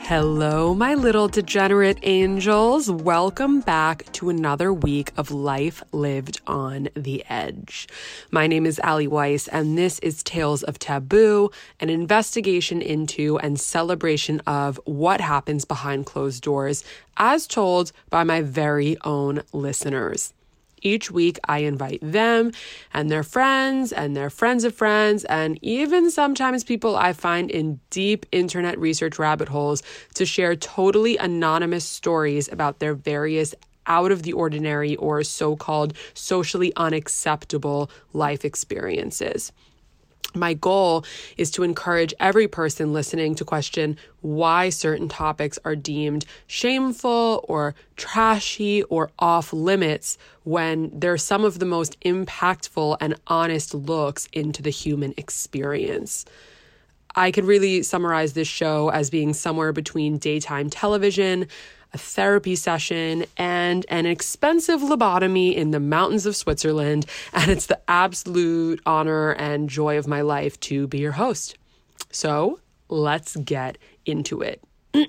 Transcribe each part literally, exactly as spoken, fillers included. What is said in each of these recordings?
Hello, my little degenerate angels. Welcome back to another week of Life Lived on the Edge. My name is Allie Weiss, and this is Tales of Taboo, an investigation into and celebration of what happens behind closed doors, as told by my very own listeners. Each week, I invite them and their friends and their friends of friends, and even sometimes people I find in deep internet research rabbit holes to share totally anonymous stories about their various out of the ordinary or so-called socially unacceptable life experiences. My goal is to encourage every person listening to question why certain topics are deemed shameful or trashy or off limits when they're some of the most impactful and honest looks into the human experience. I could really summarize this show as being somewhere between daytime television, a therapy session, and an expensive lobotomy in the mountains of Switzerland, and it's the absolute honor and joy of my life to be your host. So let's get into it.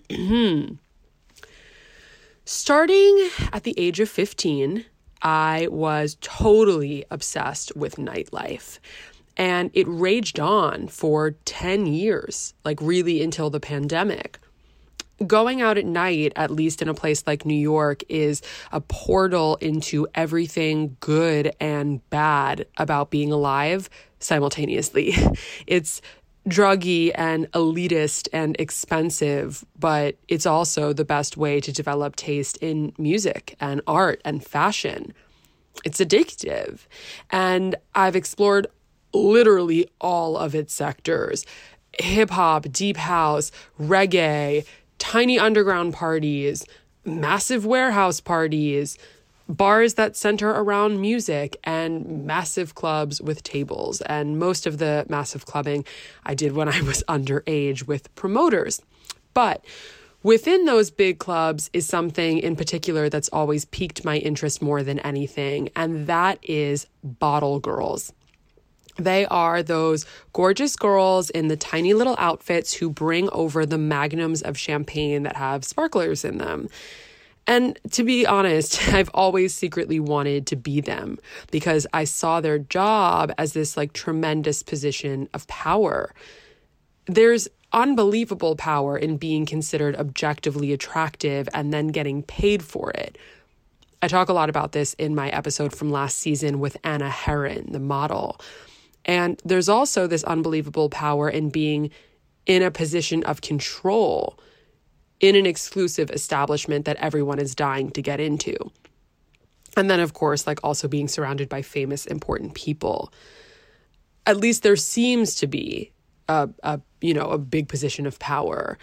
Starting at the age of fifteen, I was totally obsessed with nightlife. And it raged on for ten years, like really until the pandemic. Going out at night, at least in a place like New York, is a portal into everything good and bad about being alive simultaneously. It's druggy and elitist and expensive, but it's also the best way to develop taste in music and art and fashion. It's addictive. And I've explored literally all of its sectors: hip hop, deep house, reggae, tiny underground parties, massive warehouse parties, bars that center around music, and massive clubs with tables. And most of the massive clubbing I did when I was underage with promoters. But within those big clubs is something in particular that's always piqued my interest more than anything, and that is bottle girls. They are those gorgeous girls in the tiny little outfits who bring over the magnums of champagne that have sparklers in them. And to be honest, I've always secretly wanted to be them because I saw their job as this like tremendous position of power. There's unbelievable power in being considered objectively attractive and then getting paid for it. I talk a lot about this in my episode from last season with Anna Herron, the model. And there's also this unbelievable power in being in a position of control in an exclusive establishment that everyone is dying to get into. And then, of course, like also being surrounded by famous, important people. At least there seems to be a, a you know, a big position of power.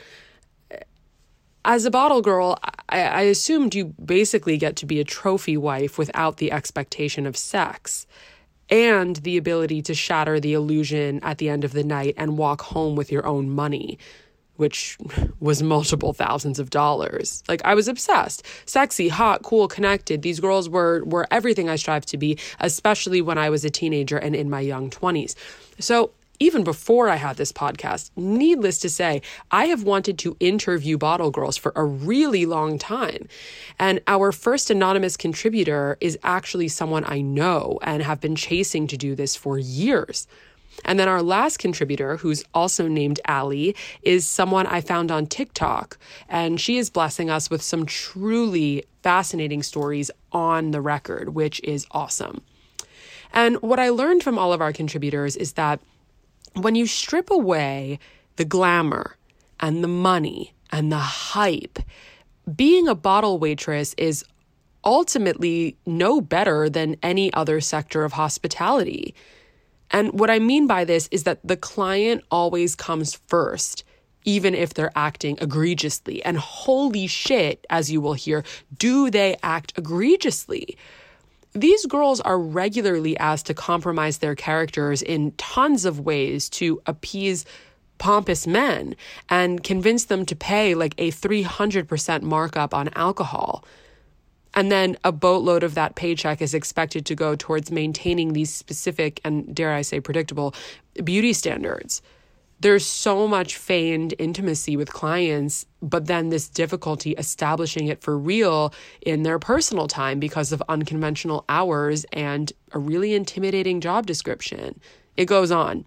As a bottle girl, I, I assumed you basically get to be a trophy wife without the expectation of sex, and the ability to shatter the illusion at the end of the night and walk home with your own money, which was multiple thousands of dollars. Like, I was obsessed. Sexy, hot, cool, connected. These girls were were everything I strived to be, especially when I was a teenager and in my young twenties. So even before I had this podcast, needless to say, I have wanted to interview bottle girls for a really long time. And our first anonymous contributor is actually someone I know and have been chasing to do this for years. And then our last contributor, who's also named Allie, is someone I found on TikTok. And she is blessing us with some truly fascinating stories on the record, which is awesome. And what I learned from all of our contributors is that when you strip away the glamour and the money and the hype, being a bottle waitress is ultimately no better than any other sector of hospitality. And what I mean by this is that the client always comes first, even if they're acting egregiously. And holy shit, as you will hear, do they act egregiously? These girls are regularly asked to compromise their characters in tons of ways to appease pompous men and convince them to pay like a three hundred percent markup on alcohol. And then a boatload of that paycheck is expected to go towards maintaining these specific and, dare I say, predictable beauty standards. There's so much feigned intimacy with clients, but then this difficulty establishing it for real in their personal time because of unconventional hours and a really intimidating job description. It goes on.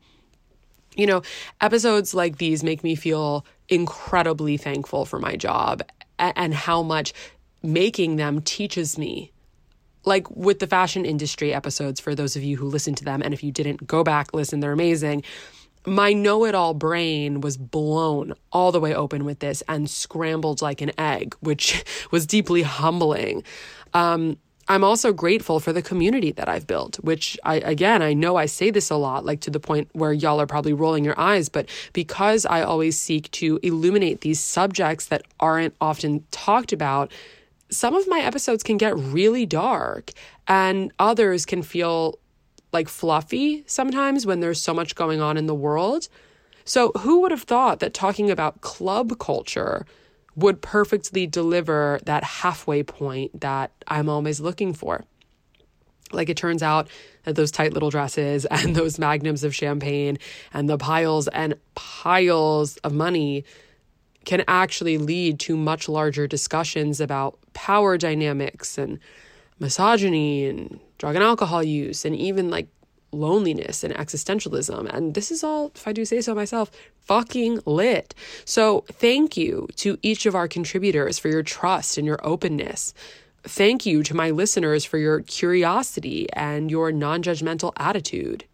You know, episodes like these make me feel incredibly thankful for my job and how much making them teaches me. Like with the fashion industry episodes, for those of you who listen to them, and if you didn't, go back, listen, they're amazing. My know-it-all brain was blown all the way open with this and scrambled like an egg, which was deeply humbling. Um, I'm also grateful for the community that I've built, which I, again, I know I say this a lot, like to the point where y'all are probably rolling your eyes, but because I always seek to illuminate these subjects that aren't often talked about, some of my episodes can get really dark and others can feel like fluffy sometimes when there's so much going on in the world. So who would have thought that talking about club culture would perfectly deliver that halfway point that I'm always looking for? Like, it turns out that those tight little dresses and those magnums of champagne and the piles and piles of money can actually lead to much larger discussions about power dynamics and misogyny and drug and alcohol use and even like loneliness and existentialism. And this is all, if I do say so myself, fucking lit. So thank you to each of our contributors for your trust and your openness. Thank you to my listeners for your curiosity and your non-judgmental attitude.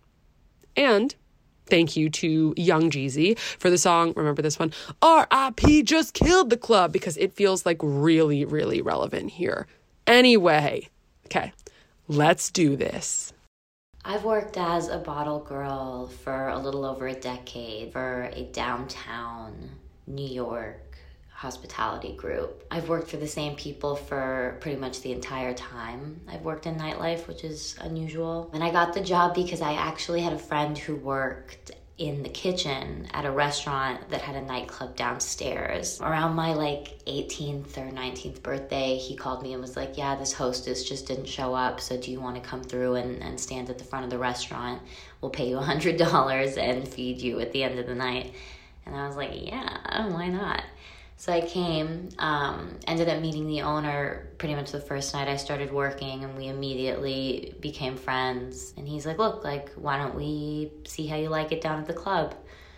And thank you to Young Jeezy for the song, remember this one, R I P just killed the club, because it feels like really, really relevant here. Anyway, okay, let's do this. I've worked as a bottle girl for a little over a decade for a downtown New York hospitality group. I've worked for the same people for pretty much the entire time I've worked in nightlife, which is unusual. And I got the job because I actually had a friend who worked in the kitchen at a restaurant that had a nightclub downstairs. Around my like eighteenth or nineteenth birthday, he called me and was like, yeah, this hostess just didn't show up, so do you want to come through and, and stand at the front of the restaurant? We'll pay you one hundred dollars and feed you at the end of the night. And I was like, yeah, why not? So I came, um, ended up meeting the owner pretty much the first night I started working, and we immediately became friends. And he's like, look, like, why don't we see how you like it down at the club?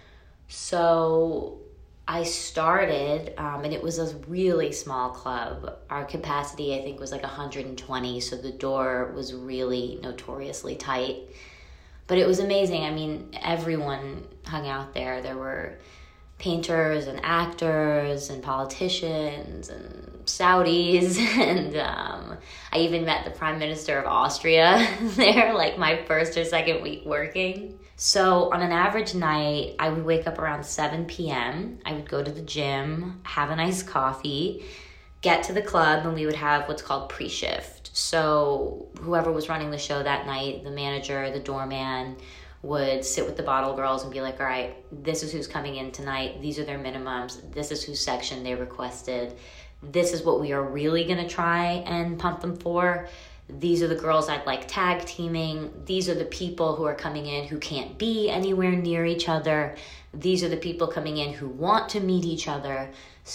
So I started, um, and it was a really small club. Our capacity, I think, was like one hundred twenty, so the door was really notoriously tight. But it was amazing. I mean, everyone hung out there. There were painters and actors and politicians and Saudis, and um, I even met the Prime Minister of Austria there, like my first or second week working. So on an average night, I would wake up around seven p.m. I would go to the gym, have a nice coffee, get to the club, and we would have what's called pre-shift. So whoever was running the show that night, the manager, the doorman, would sit with the bottle girls and be like, all right, this is who's coming in tonight. These are their minimums. This is whose section they requested. This is what we are really going to try and pump them for. These are the girls I'd like tag teaming. These are the people who are coming in who can't be anywhere near each other. These are the people coming in who want to meet each other.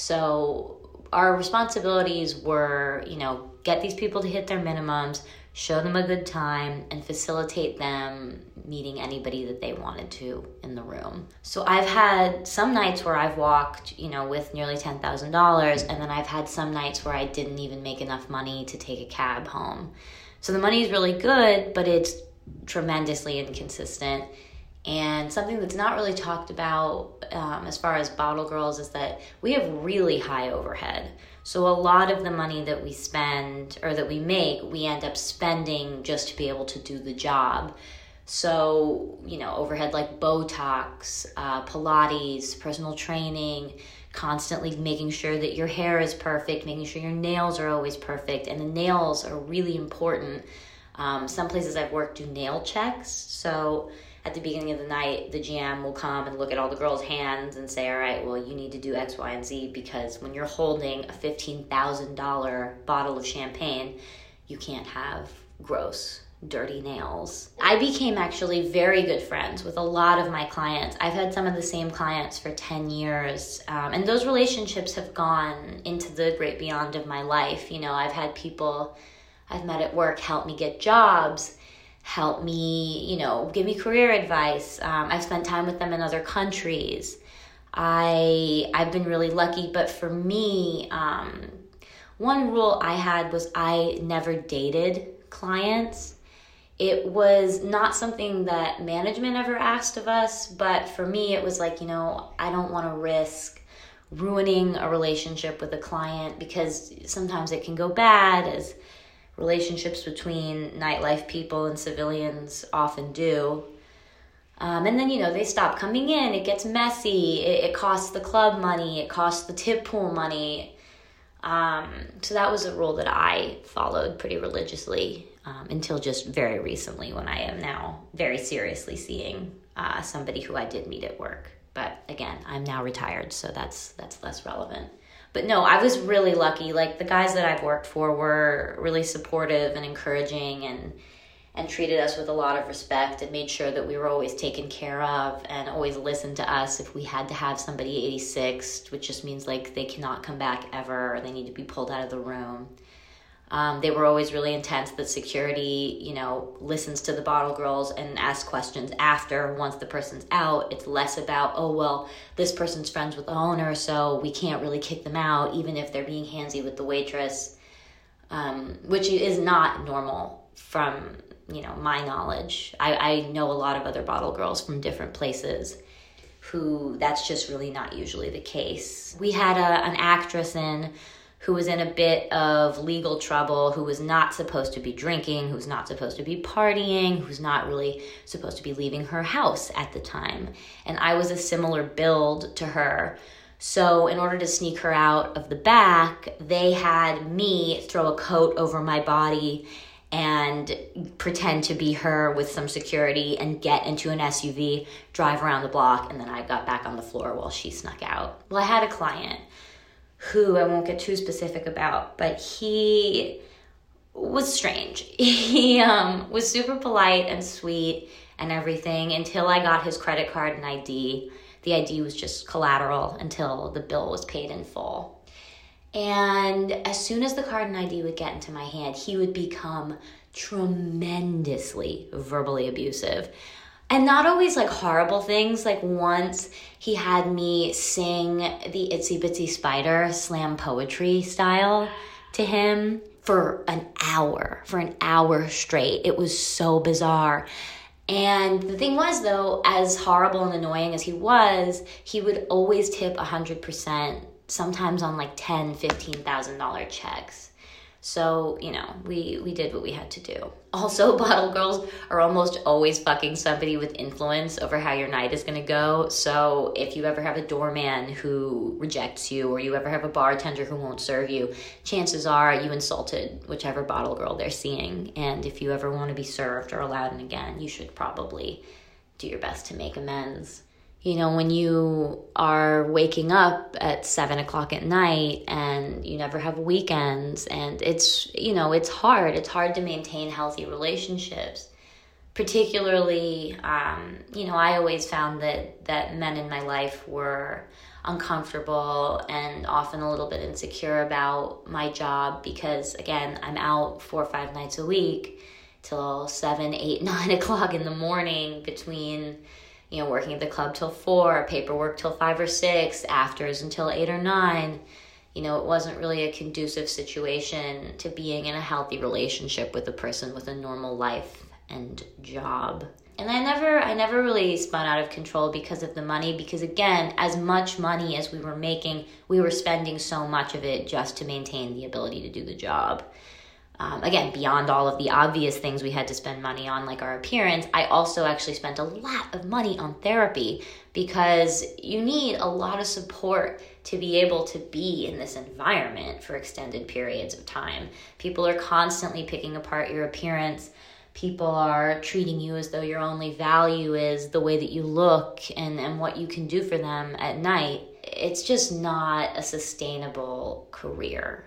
So our responsibilities were, you know, get these people to hit their minimums, show them a good time, and facilitate them meeting anybody that they wanted to in the room. So I've had some nights where I've walked, you know, with nearly ten thousand dollars, and then I've had some nights where I didn't even make enough money to take a cab home. So the money is really good, but it's tremendously inconsistent. And something that's not really talked about um, as far as bottle girls is that we have really high overhead. So a lot of the money that we spend or that we make, we end up spending just to be able to do the job. So, you know, overhead like Botox, uh, Pilates, personal training, constantly making sure that your hair is perfect, making sure your nails are always perfect. And the nails are really important. Um, some places I've worked do nail checks. So at the beginning of the night, the G M will come and look at all the girls' hands and say, all right, well, you need to do X, Y, and Z, because when you're holding a fifteen thousand dollars bottle of champagne, you can't have gross dirty nails. I became actually very good friends with a lot of my clients. I've had some of the same clients for ten years, um, and those relationships have gone into the great beyond of my life. You know, I've had people I've met at work help me get jobs, help me, you know, give me career advice. Um, I've spent time with them in other countries. I, I've been really lucky, but for me, um, one rule I had was I never dated clients. It was not something that management ever asked of us, but for me, it was like, you know, I don't want to risk ruining a relationship with a client because sometimes it can go bad, as relationships between nightlife people and civilians often do. Um, and then, you know, they stop coming in. It gets messy. It, it costs the club money. It costs the tip pool money. Um, so that was a rule that I followed pretty religiously um, until just very recently, when I am now very seriously seeing uh, somebody who I did meet at work. But again, I'm now retired, so that's that's less relevant. But no, I was really lucky. Like, the guys that I've worked for were really supportive and encouraging, and and treated us with a lot of respect, and made sure that we were always taken care of, and always listened to us if we had to have somebody eighty-sixed, which just means like they cannot come back ever, or they need to be pulled out of the room. Um, they were always really intense that security, you know, listens to the bottle girls and asks questions after, once the person's out. It's less about, oh, well, this person's friends with the owner, so we can't really kick them out, even if they're being handsy with the waitress, um, which is not normal from, you know, my knowledge. I, I know a lot of other bottle girls from different places who that's just really not usually the case. We had a, an actress in who was in a bit of legal trouble, who was not supposed to be drinking, who's not supposed to be partying, who's not really supposed to be leaving her house at the time. And I was a similar build to her. So in order to sneak her out of the back, they had me throw a coat over my body and pretend to be her with some security and get into an S U V, drive around the block, and then I got back on the floor while she snuck out. Well, I had a client who I won't get too specific about, but he was strange. He um, was super polite and sweet and everything until I got his credit card and I D. The I D was just collateral until the bill was paid in full. And as soon as the card and I D would get into my hand, he would become tremendously verbally abusive. And not always like horrible things. Like once he had me sing the Itsy Bitsy Spider slam poetry style to him for an hour, for an hour straight. It was so bizarre. And the thing was, though, as horrible and annoying as he was, he would always tip one hundred percent, sometimes on like ten thousand dollars, fifteen thousand dollars checks. So, you know, we, we did what we had to do. Also, bottle girls are almost always fucking somebody with influence over how your night is going to go. So if you ever have a doorman who rejects you, or you ever have a bartender who won't serve you, chances are you insulted whichever bottle girl they're seeing. And if you ever want to be served or allowed in again, you should probably do your best to make amends. You know, when you are waking up at seven o'clock at night and you never have weekends, and it's, you know, it's hard. It's hard to maintain healthy relationships. Particularly, um, you know, I always found that, that men in my life were uncomfortable and often a little bit insecure about my job because, again, I'm out four or five nights a week till seven, eight, nine o'clock in the morning between, you know, working at the club till four, paperwork till five or six, afters until eight or nine. You know, it wasn't really a conducive situation to being in a healthy relationship with a person with a normal life and job. And I never, I never really spun out of control because of the money, because again, as much money as we were making, we were spending so much of it just to maintain the ability to do the job. Um, again, beyond all of the obvious things we had to spend money on, like our appearance, I also actually spent a lot of money on therapy because you need a lot of support to be able to be in this environment for extended periods of time. People are constantly picking apart your appearance. People are treating you as though your only value is the way that you look and, and what you can do for them at night. It's just not a sustainable career.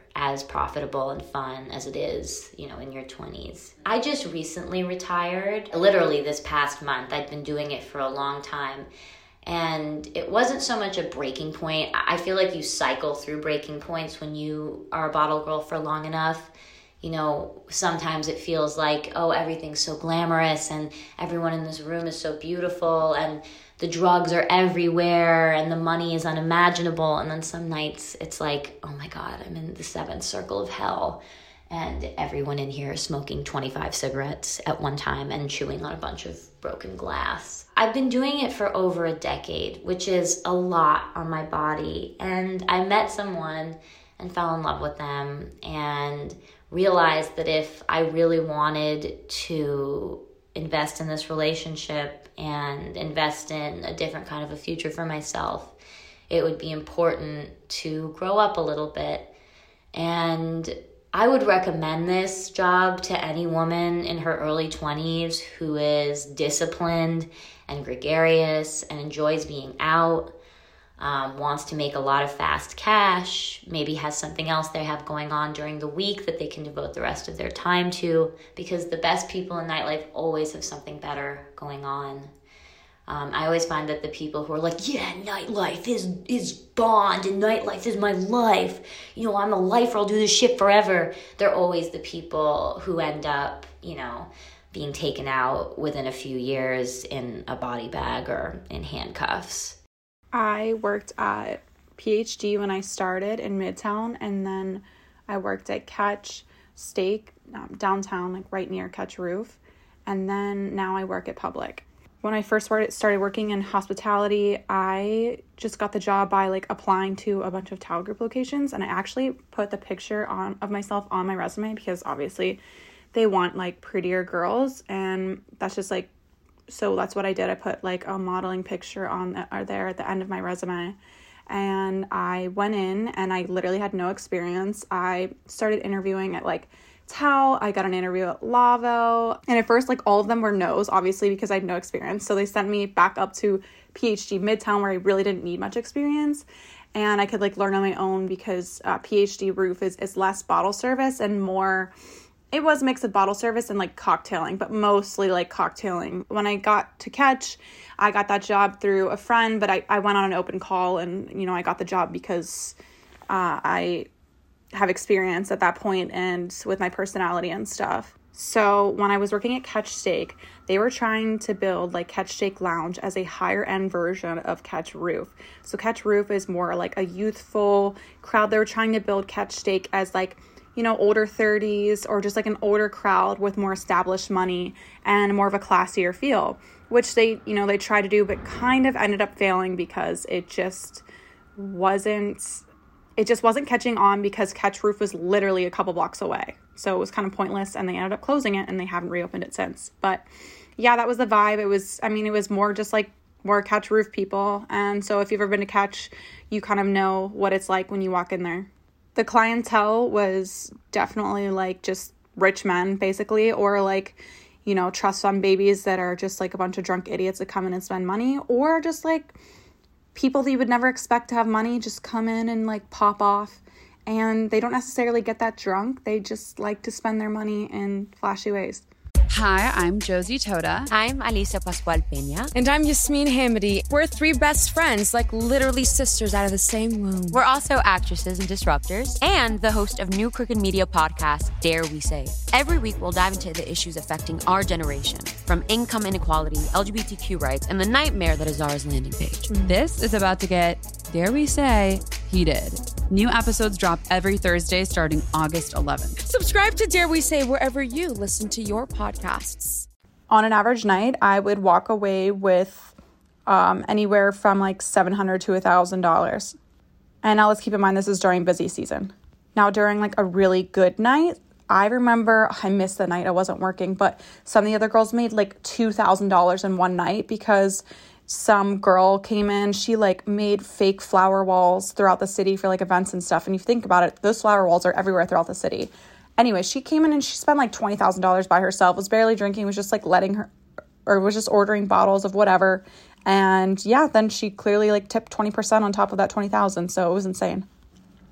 as profitable and fun as it is, you know, in your twenties. I just recently retired, literally this past month. I'd been doing it for a long time. And it wasn't so much a breaking point. I feel like you cycle through breaking points when you are a bottle girl for long enough. You know, sometimes it feels like, oh, everything's so glamorous and everyone in this room is so beautiful and the drugs are everywhere and the money is unimaginable. And then some nights it's like, oh my God, I'm in the seventh circle of hell. And everyone in here is smoking twenty-five cigarettes at one time and chewing on a bunch of broken glass. I've been doing it for over a decade, which is a lot on my body. And I met someone and fell in love with them and realized that if I really wanted to invest in this relationship and invest in a different kind of a future for myself, it would be important to grow up a little bit. And I would recommend this job to any woman in her early twenties who is disciplined and gregarious and enjoys being out, um, wants to make a lot of fast cash, maybe has something else they have going on during the week that they can devote the rest of their time to, because the best people in nightlife always have something better going on. Um, I always find that the people who are like, yeah, nightlife is is Bond and nightlife is my life. You know, I'm a lifer, I'll do this shit forever. They're always the people who end up, you know, being taken out within a few years in a body bag or in handcuffs. I worked at P H D when I started in Midtown, and then I worked at Catch Steak um, downtown, like right near Catch Roof, and then now I work at Public. When I first started working in hospitality, I just got the job by like applying to a bunch of Towel Group locations, and I actually put the picture on of myself on my resume because obviously they want like prettier girls, and that's just like, so that's what I did. I put like a modeling picture on the, or there at the end of my resume, and I went in and I literally had no experience. I started interviewing at like Towel. I got an interview at Lavo, and at first like all of them were no's, obviously, because I had no experience. So they sent me back up to P H D Midtown where I really didn't need much experience, and I could like learn on my own because uh, P H D Roof is, is less bottle service and more, it was a mix of bottle service and like cocktailing, but mostly like cocktailing. When I got to Catch, I got that job through a friend, but I, I went on an open call and, you know, I got the job because uh, I have experience at that point and with my personality and stuff. So when I was working at Catch Steak, they were trying to build like Catch Steak Lounge as a higher end version of Catch Roof. So Catch Roof is more like a youthful crowd. They were trying to build Catch Steak as like, you know, older thirties or just like an older crowd with more established money and more of a classier feel, which they, you know, they tried to do, but kind of ended up failing because it just wasn't, it just wasn't catching on because Catch Roof was literally a couple blocks away. So it was kind of pointless, and they ended up closing it and they haven't reopened it since. But yeah, that was the vibe. It was, I mean, it was more just like more Catch Roof people. And so if you've ever been to Catch, you kind of know what it's like when you walk in there. The clientele was definitely like just rich men, basically, or like, you know, trust fund babies that are just like a bunch of drunk idiots that come in and spend money, or just like people that you would never expect to have money just come in and like pop off, and they don't necessarily get that drunk. They just like to spend their money in flashy ways. Hi, I'm Josie Toda. I'm Alicia Pascual Peña. And I'm Yasmin Hamady. We're three best friends, like literally sisters out of the same womb. We're also actresses and disruptors, and the host of New Crooked Media podcast, Dare We Say. Every week, we'll dive into the issues affecting our generation, from income inequality, L G B T Q rights, and the nightmare that is Zara's landing page. This is about to get, dare we say, heated. New episodes drop every Thursday starting August eleventh. Subscribe to Dare We Say wherever you listen to your podcasts. On an average night, I would walk away with um, anywhere from like seven hundred dollars to one thousand dollars. And now let's keep in mind this is during busy season. Now during like a really good night, I remember, I missed the night, I wasn't working, but some of the other girls made like two thousand dollars in one night because some girl came in, she like made fake flower walls throughout the city for like events and stuff. And if you think about it, those flower walls are everywhere throughout the city. Anyway, she came in and she spent like twenty thousand dollars by herself, was barely drinking, was just like letting her, or was just ordering bottles of whatever. And yeah, then she clearly like tipped twenty percent on top of that twenty thousand. So it was insane.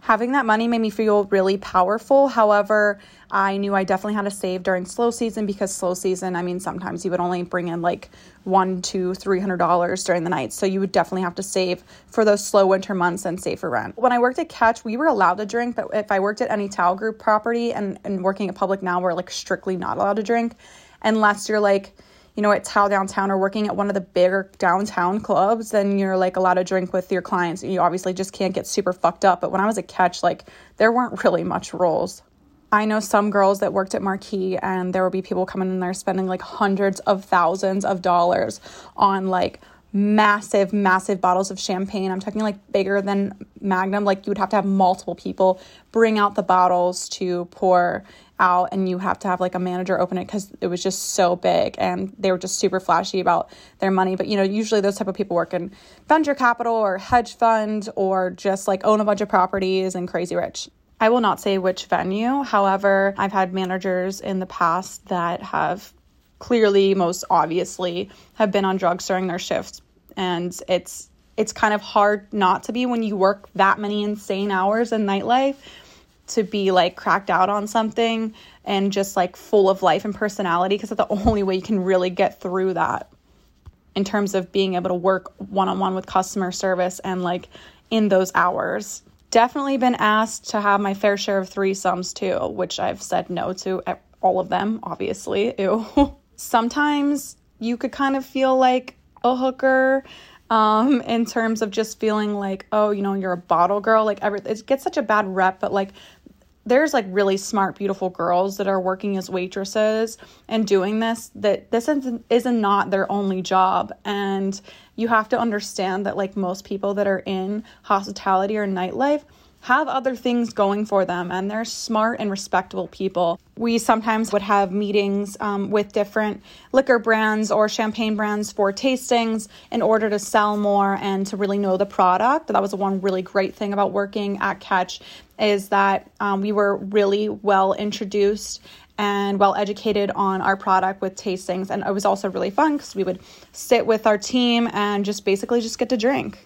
Having that money made me feel really powerful. However, I knew I definitely had to save during slow season, because slow season, I mean, sometimes you would only bring in like one, two, three hundred dollars during the night. So you would definitely have to save for those slow winter months and save for rent. When I worked at Catch, we were allowed to drink, but if I worked at any Tao Group property and, and working at Public Now, we're like strictly not allowed to drink unless you're like, you know, at Tao downtown or working at one of the bigger downtown clubs, then you're like allowed to drink with your clients. You obviously just can't get super fucked up. But when I was at Catch, like there weren't really much rules. I know some girls that worked at Marquee, and there would be people coming in there spending like hundreds of thousands of dollars on like massive, massive bottles of champagne. I'm talking like bigger than Magnum. Like you would have to have multiple people bring out the bottles to pour out, and you have to have like a manager open it because it was just so big, and they were just super flashy about their money. But you know, usually those type of people work in venture capital or hedge fund, or just like own a bunch of properties and crazy rich. I will not say which venue. However, I've had managers in the past that have clearly, most obviously, have been on drugs during their shifts, and it's it's kind of hard not to be when you work that many insane hours in nightlife, to be like cracked out on something and just like full of life and personality, because that's the only way you can really get through that in terms of being able to work one-on-one with customer service and like in those hours. Definitely been asked to have my fair share of threesomes too, which I've said no to all of them, obviously. Ew. Sometimes you could kind of feel like a hooker, um, in terms of just feeling like, oh, you know, you're a bottle girl. Like every, it gets such a bad rep, but like there's like really smart, beautiful girls that are working as waitresses and doing this, that this isn't, isn't not their only job. And you have to understand that like most people that are in hospitality or nightlife have other things going for them, and they're smart and respectable people. We sometimes would have meetings um, with different liquor brands or champagne brands for tastings in order to sell more and to really know the product. That was one really great thing about working at Catch, is that um, we were really well introduced and well educated on our product with tastings. And it was also really fun because we would sit with our team and just basically just get to drink.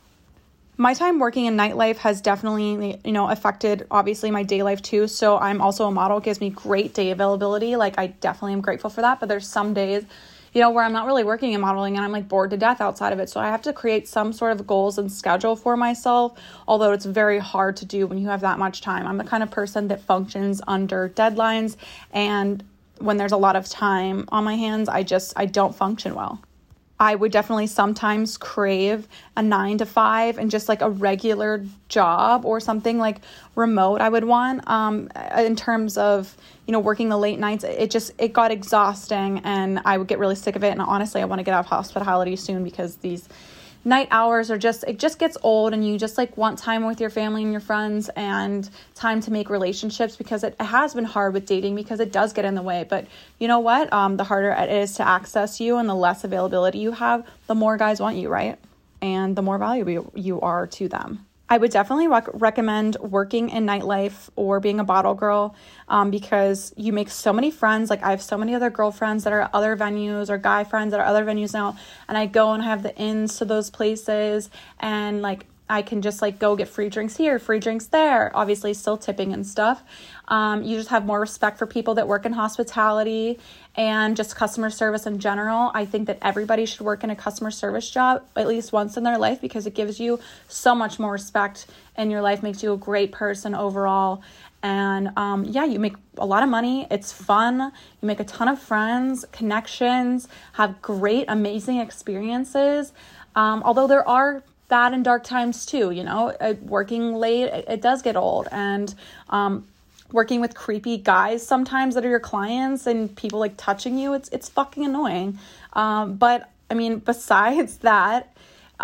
My time working in nightlife has definitely, you know, affected obviously my day life too. So I'm also a model. It gives me great day availability. Like I definitely am grateful for that. But there's some days, you know, where I'm not really working in modeling and I'm like bored to death outside of it. So I have to create some sort of goals and schedule for myself, although it's very hard to do when you have that much time. I'm the kind of person that functions under deadlines, and when there's a lot of time on my hands, I just, I don't function well. I would definitely sometimes crave a nine to five and just like a regular job or something like remote I would want. Um, in terms of, you know, working the late nights, it just, it got exhausting and I would get really sick of it. And honestly, I want to get out of hospitality soon because these night hours are just, it just gets old, and you just like want time with your family and your friends and time to make relationships, because it has been hard with dating because it does get in the way. But you know what? Um, the harder it is to access you and the less availability you have, the more guys want you, right? And the more valuable you are to them. I would definitely rec- recommend working in nightlife or being a bottle girl, um, because you make so many friends. Like I have so many other girlfriends that are at other venues, or guy friends that are other venues now, and I go and have the ins to those places, and like I can just like go get free drinks here, free drinks there, obviously still tipping and stuff. Um, you just have more respect for people that work in hospitality and just customer service in general. I think that everybody should work in a customer service job at least once in their life, because it gives you so much more respect in your life, makes you a great person overall. And um, yeah, you make a lot of money. It's fun. You make a ton of friends, connections, have great, amazing experiences. Um, although there are bad and dark times too, you know, uh, working late, it, it does get old. And um, working with creepy guys sometimes that are your clients and people like touching you, it's it's fucking annoying. Um, but I mean, besides that,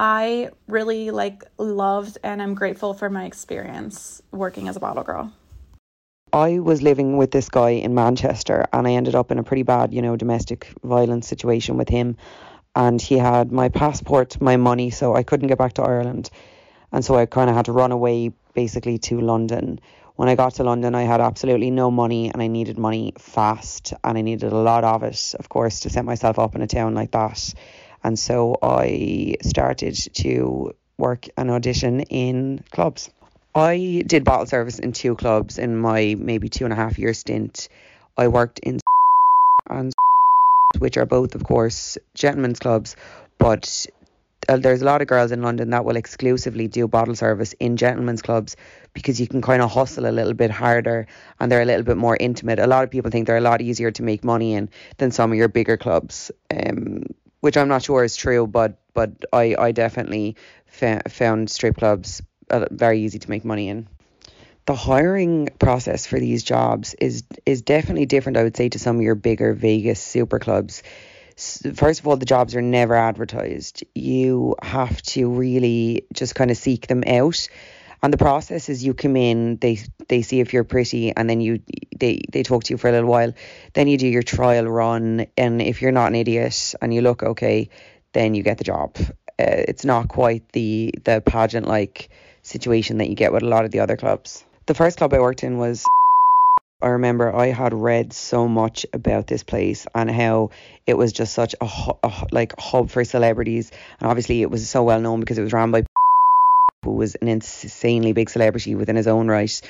I really like loved and I'm grateful for my experience working as a bottle girl. I was living with this guy in Manchester, and I ended up in a pretty bad, you know, domestic violence situation with him. And he had my passport, my money, so I couldn't get back to Ireland. And so I kind of had to run away basically to London. When I got to London, I had absolutely no money, and I needed money fast, and I needed a lot of it, of course, to set myself up in a town like that. And so I started to work and audition in clubs. I did bottle service in two clubs in my maybe two and a half year stint. I worked in and which are both, of course, gentlemen's clubs, but uh, there's a lot of girls in London that will exclusively do bottle service in gentlemen's clubs because you can kind of hustle a little bit harder and they're a little bit more intimate. A lot of people think they're a lot easier to make money in than some of your bigger clubs, um, which I'm not sure is true, but but I, I definitely fa- found strip clubs uh, very easy to make money in. The hiring process for these jobs is is definitely different, I would say, to some of your bigger Vegas super clubs. First of all, the jobs are never advertised. You have to really just kind of seek them out. And the process is you come in, they they see if you're pretty, and then you they, they talk to you for a little while. Then you do your trial run, and if you're not an idiot and you look okay, then you get the job. Uh, it's not quite the the pageant-like situation that you get with a lot of the other clubs. The first club I worked in was, I remember I had read so much about this place and how it was just such a, a like hub for celebrities, and obviously it was so well known because it was run by who was an insanely big celebrity within his own right.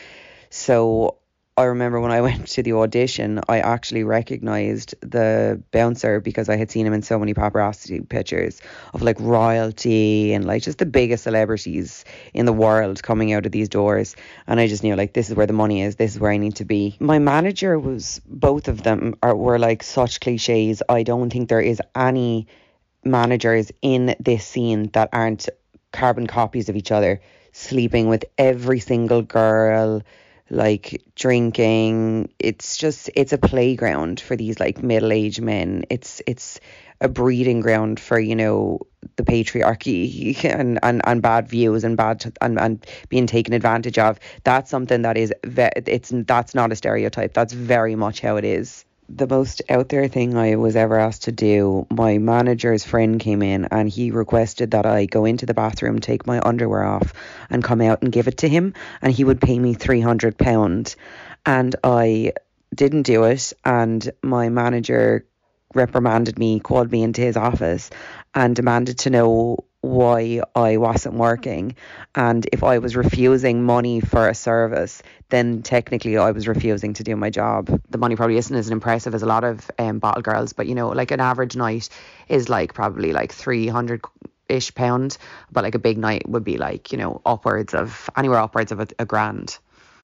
So I remember when I went to the audition, I actually recognised the bouncer because I had seen him in so many paparazzi pictures of like royalty and like just the biggest celebrities in the world coming out of these doors. And I just knew like, this is where the money is. This is where I need to be. My manager was, both of them are, were like such cliches. I don't think there is any managers in this scene that aren't carbon copies of each other, sleeping with every single girl, like drinking. It's just, it's a playground for these like middle-aged men. It's it's a breeding ground for, you know, the patriarchy and, and, and bad views and bad and, and being taken advantage of. That's something that is ve- it's that's not a stereotype. That's very much how it is. The most out there thing I was ever asked to do, my manager's friend came in and he requested that I go into the bathroom, take my underwear off and come out and give it to him, and he would pay me three hundred pounds. And I didn't do it, and my manager reprimanded me, called me into his office and demanded to know why I wasn't working, and if I was refusing money for a service, then technically I was refusing to do my job. The money probably isn't as impressive as a lot of um, bottle girls, but you know, like an average night is like probably like three hundred ish pound, but like a big night would be like, you know, upwards of anywhere upwards of a, a grand.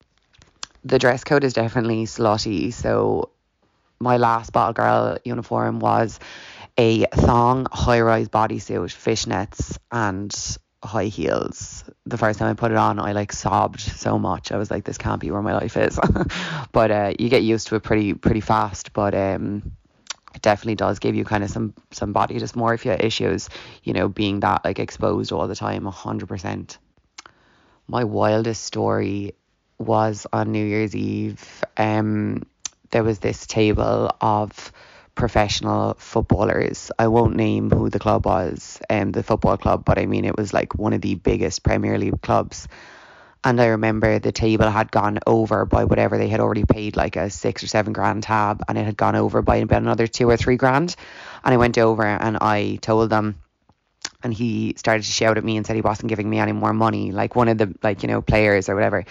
The dress code is definitely slutty, so my last bottle girl uniform was a thong, high-rise bodysuit, fishnets and high heels. The first time I put it on, I like sobbed so much. I was like, this can't be where my life is. But uh, you get used to it pretty pretty fast. But um, it definitely does give you kind of some, some body dysmorphia issues, you know, being that like exposed all the time, one hundred percent. My wildest story was on New Year's Eve. Um, there was this table of professional footballers. I won't name who the club was, um, the football club, but I mean it was like one of the biggest Premier League clubs. And I remember the table had gone over by whatever they had already paid, like a six or seven grand tab, and it had gone over by about another two or three grand. And I went over and I told them, and he started to shout at me and said he wasn't giving me any more money, like one of the like, you know, players or whatever.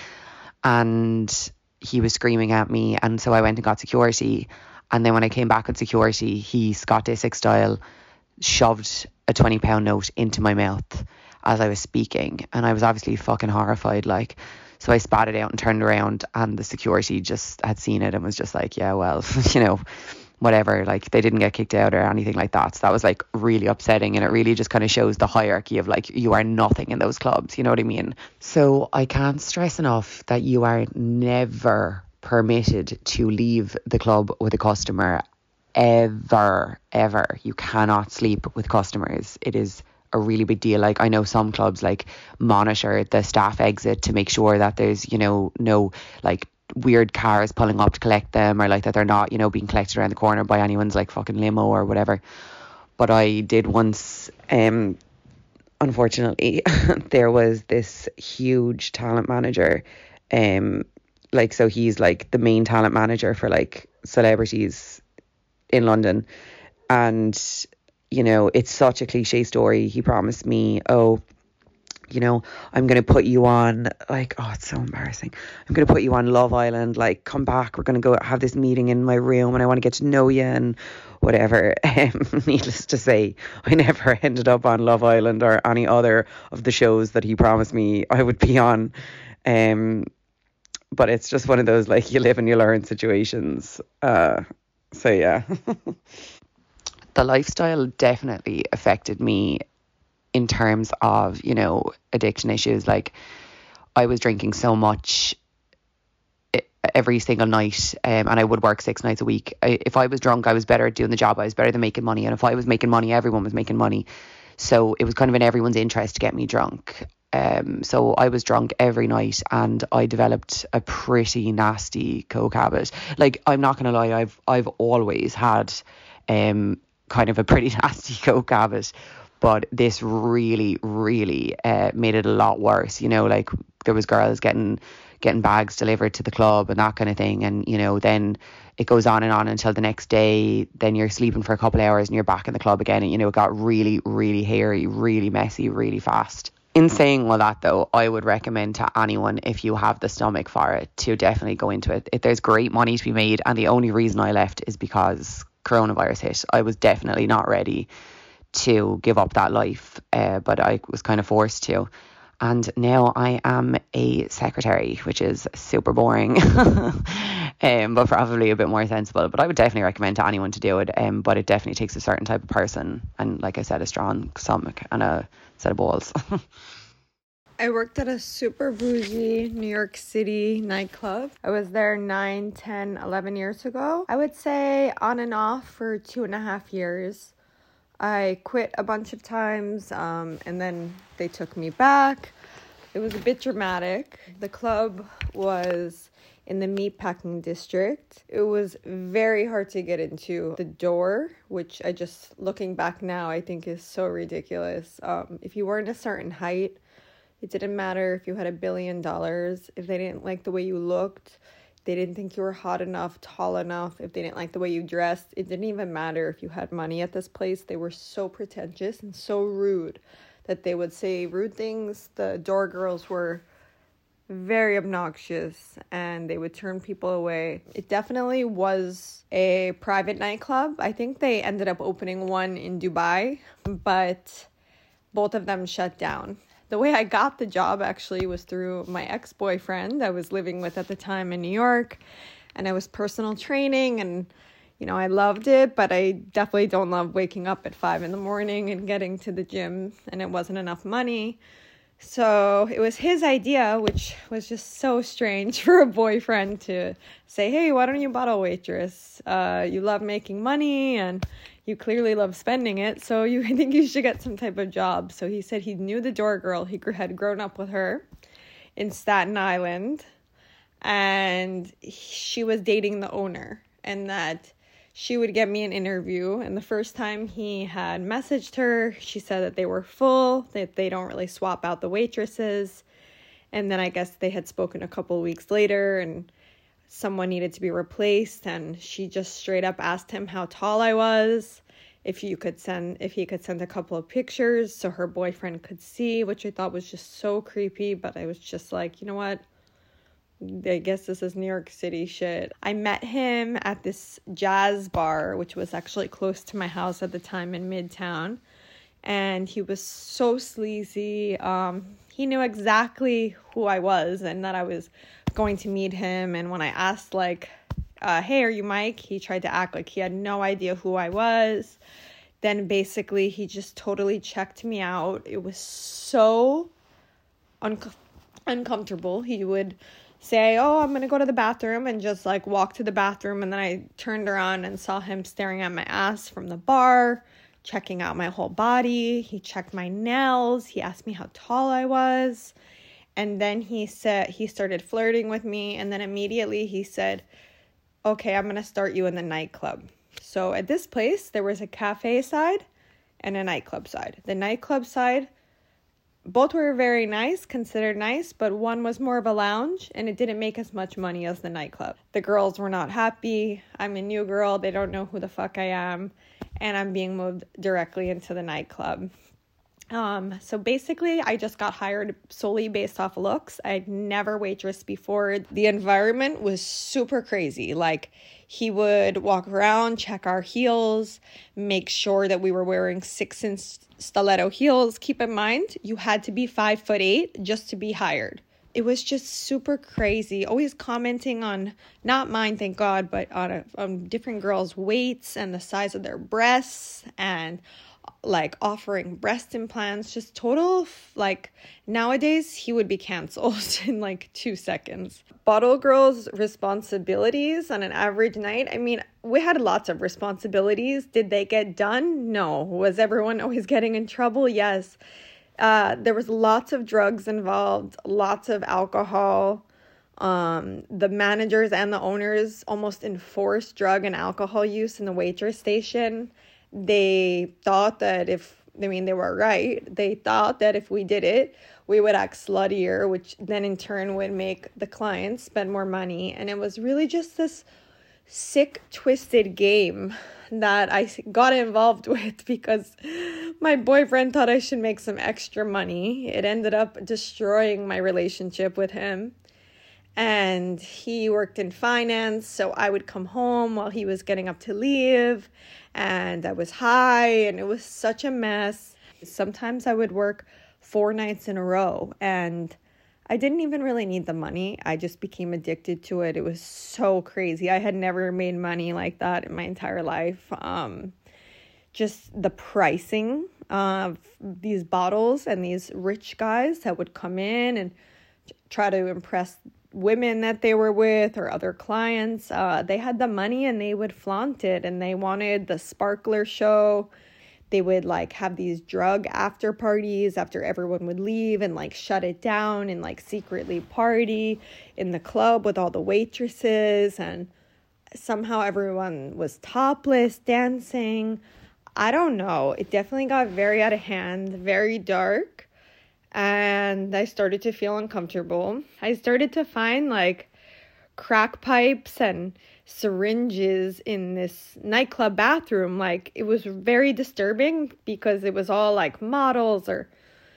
And he was screaming at me, and so I went and got security. And then when I came back with security, he, Scott Disick style, shoved a twenty pound note into my mouth as I was speaking. And I was obviously fucking horrified, like. So I spat it out and turned around, and the security just had seen it and was just like, yeah, well, you know, whatever. Like, they didn't get kicked out or anything like that. So that was like really upsetting, and it really just kind of shows the hierarchy of like, you are nothing in those clubs, you know what I mean? So I can't stress enough that you are never permitted to leave the club with a customer ever, ever. You cannot sleep with customers. It is a really big deal. Like, I know some clubs like monitor the staff exit to make sure that there's, you know, no like weird cars pulling up to collect them, or like that they're not, you know, being collected around the corner by anyone's like fucking limo or whatever. But I did once, um unfortunately, there was this huge talent manager, um like, so he's like the main talent manager for like celebrities in London. And, you know, it's such a cliche story. He promised me, oh, you know, I'm going to put you on, like, oh, it's so embarrassing. I'm going to put you on Love Island. Like, come back. We're going to go have this meeting in my room and I want to get to know you and whatever. Um, needless to say, I never ended up on Love Island or any other of the shows that he promised me I would be on. Um, but it's just one of those, like, you live and you learn situations. Uh, so, yeah. The lifestyle definitely affected me in terms of, you know, addiction issues. Like, I was drinking so much every single night, um, and I would work six nights a week. I, if I was drunk, I was better at doing the job. I was better than making money. And if I was making money, everyone was making money. So it was kind of in everyone's interest to get me drunk. Um, so I was drunk every night, and I developed a pretty nasty coke habit. Like, I'm not going to lie, I've I've always had um kind of a pretty nasty coke habit. But this really, really uh, made it a lot worse. You know, like, there was girls getting getting bags delivered to the club and that kind of thing. And, you know, then it goes on and on until the next day. Then you're sleeping for a couple of hours and you're back in the club again. And, you know, it got really, really hairy, really messy, really fast. In saying all that, though, I would recommend to anyone, if you have the stomach for it, to definitely go into it. If there's great money to be made. And the only reason I left is because coronavirus hit. I was definitely not ready to give up that life, uh, but I was kind of forced to. And now I am a secretary, which is super boring, um, but probably a bit more sensible. But I would definitely recommend to anyone to do it, um, but it definitely takes a certain type of person, and, like I said, a strong stomach and a set of balls. I worked at a super bougie New York City nightclub. I was there nine, ten, eleven years ago. I would say on and off for two and a half years. I quit a bunch of times, um, and then they took me back. It was a bit dramatic. The club was in the meatpacking district. It was very hard to get into. The door, which I just, looking back now, I think is so ridiculous. Um, if you weren't a certain height, it didn't matter if you had a billion dollars. If they didn't like the way you looked, they didn't think you were hot enough, tall enough, if they didn't like the way you dressed, it didn't even matter if you had money at this place. They were so pretentious and so rude that they would say rude things. The door girls were very obnoxious and they would turn people away. It definitely was a private nightclub. I think they ended up opening one in Dubai, but both of them shut down. The way I got the job actually was through my ex-boyfriend I was living with at the time in New York, and I was personal training, and, you know, I loved it, but I definitely don't love waking up at five in the morning and getting to the gym, and it wasn't enough money. So it was his idea, which was just so strange for a boyfriend to say, hey, why don't you bottle waitress? Uh, you love making money and you clearly love spending it, so you I think you should get some type of job. So he said he knew the door girl. He had grown up with her in Staten Island, and she was dating the owner, and that she would get me an interview. And the first time he had messaged her, she said that they were full, that they don't really swap out the waitresses. And then I guess they had spoken a couple weeks later, and someone needed to be replaced, and she just straight up asked him how tall I was, if you could send if he could send a couple of pictures so her boyfriend could see, which I thought was just so creepy. But I was just like, you know what, I guess this is New York City shit. I met him at this jazz bar, which was actually close to my house at the time in Midtown, and he was so sleazy. Um, he knew exactly who I was and that I was going to meet him. And when I asked, like, uh, hey, are you Mike? He tried to act like he had no idea who I was. Then basically he just totally checked me out. It was so un- uncomfortable. He would say, oh, I'm going to go to the bathroom, and just like walk to the bathroom. And then I turned around and saw him staring at my ass from the bar, checking out my whole body. He checked my nails. He asked me how tall I was. And then he said, he started flirting with me. And then immediately he said, okay, I'm going to start you in the nightclub. So at this place, there was a cafe side and a nightclub side. The nightclub side, both were very nice, considered nice, but one was more of a lounge, and it didn't make as much money as the nightclub. The girls were not happy. I'm a new girl. They don't know who the fuck I am. And I'm being moved directly into the nightclub. Um, so basically, I just got hired solely based off looks. I'd never waitressed before. The environment was super crazy. Like, he would walk around, check our heels, make sure that we were wearing six-inch stiletto heels. Keep in mind, you had to be five foot eight just to be hired. It was just super crazy. Always commenting on, not mine, thank God, but on, a, on different girls' weights and the size of their breasts, and like offering breast implants. Just total, like, nowadays he would be canceled in like two seconds. Bottle girls' responsibilities on an average night. I mean, we had lots of responsibilities. Did they get done? No. Was everyone always getting in trouble? Yes. Uh, there was lots of drugs involved, lots of alcohol. Um, the managers and the owners almost enforced drug and alcohol use in the waitress station. They thought that if, I mean, they were right. They thought that if we did it, we would act sluttier, which then in turn would make the clients spend more money. And it was really just this sick, twisted game that I got involved with because my boyfriend thought I should make some extra money. It ended up destroying my relationship with him. And he worked in finance, so I would come home while he was getting up to leave, and I was high, and it was such a mess. Sometimes I would work four nights in a row, and I didn't even really need the money. I just became addicted to it. It was so crazy. I had never made money like that in my entire life. Um, just the pricing of these bottles and these rich guys that would come in and try to impress women that they were with or other clients. Uh, they had the money and they would flaunt it, and they wanted the sparkler show. They would like have these drug after parties after everyone would leave and like shut it down and like secretly party in the club with all the waitresses, and somehow everyone was topless dancing. I don't know. It definitely got very out of hand, very dark. And I started to feel uncomfortable. I started to find like crack pipes and syringes in this nightclub bathroom. Like, it was very disturbing because it was all like models, or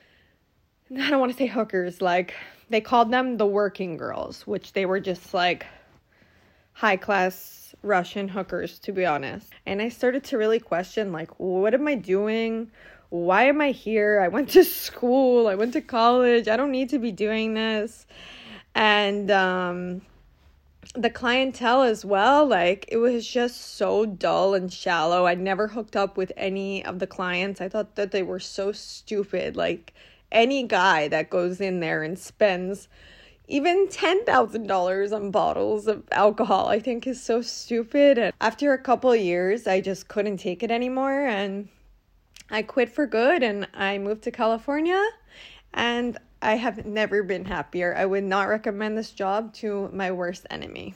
I don't want to say hookers. Like, they called them the working girls, which they were just like high class Russian hookers, to be honest. And I started to really question, like, what am I doing? Why am I here? I went to school. I went to college. I don't need to be doing this. And um, the clientele as well, like, it was just so dull and shallow. I never hooked up with any of the clients. I thought that they were so stupid. Like, any guy that goes in there and spends even ten thousand dollars on bottles of alcohol, I think, is so stupid. And after a couple of years, I just couldn't take it anymore, and I quit for good, and I moved to California, and I have never been happier. I would not recommend this job to my worst enemy.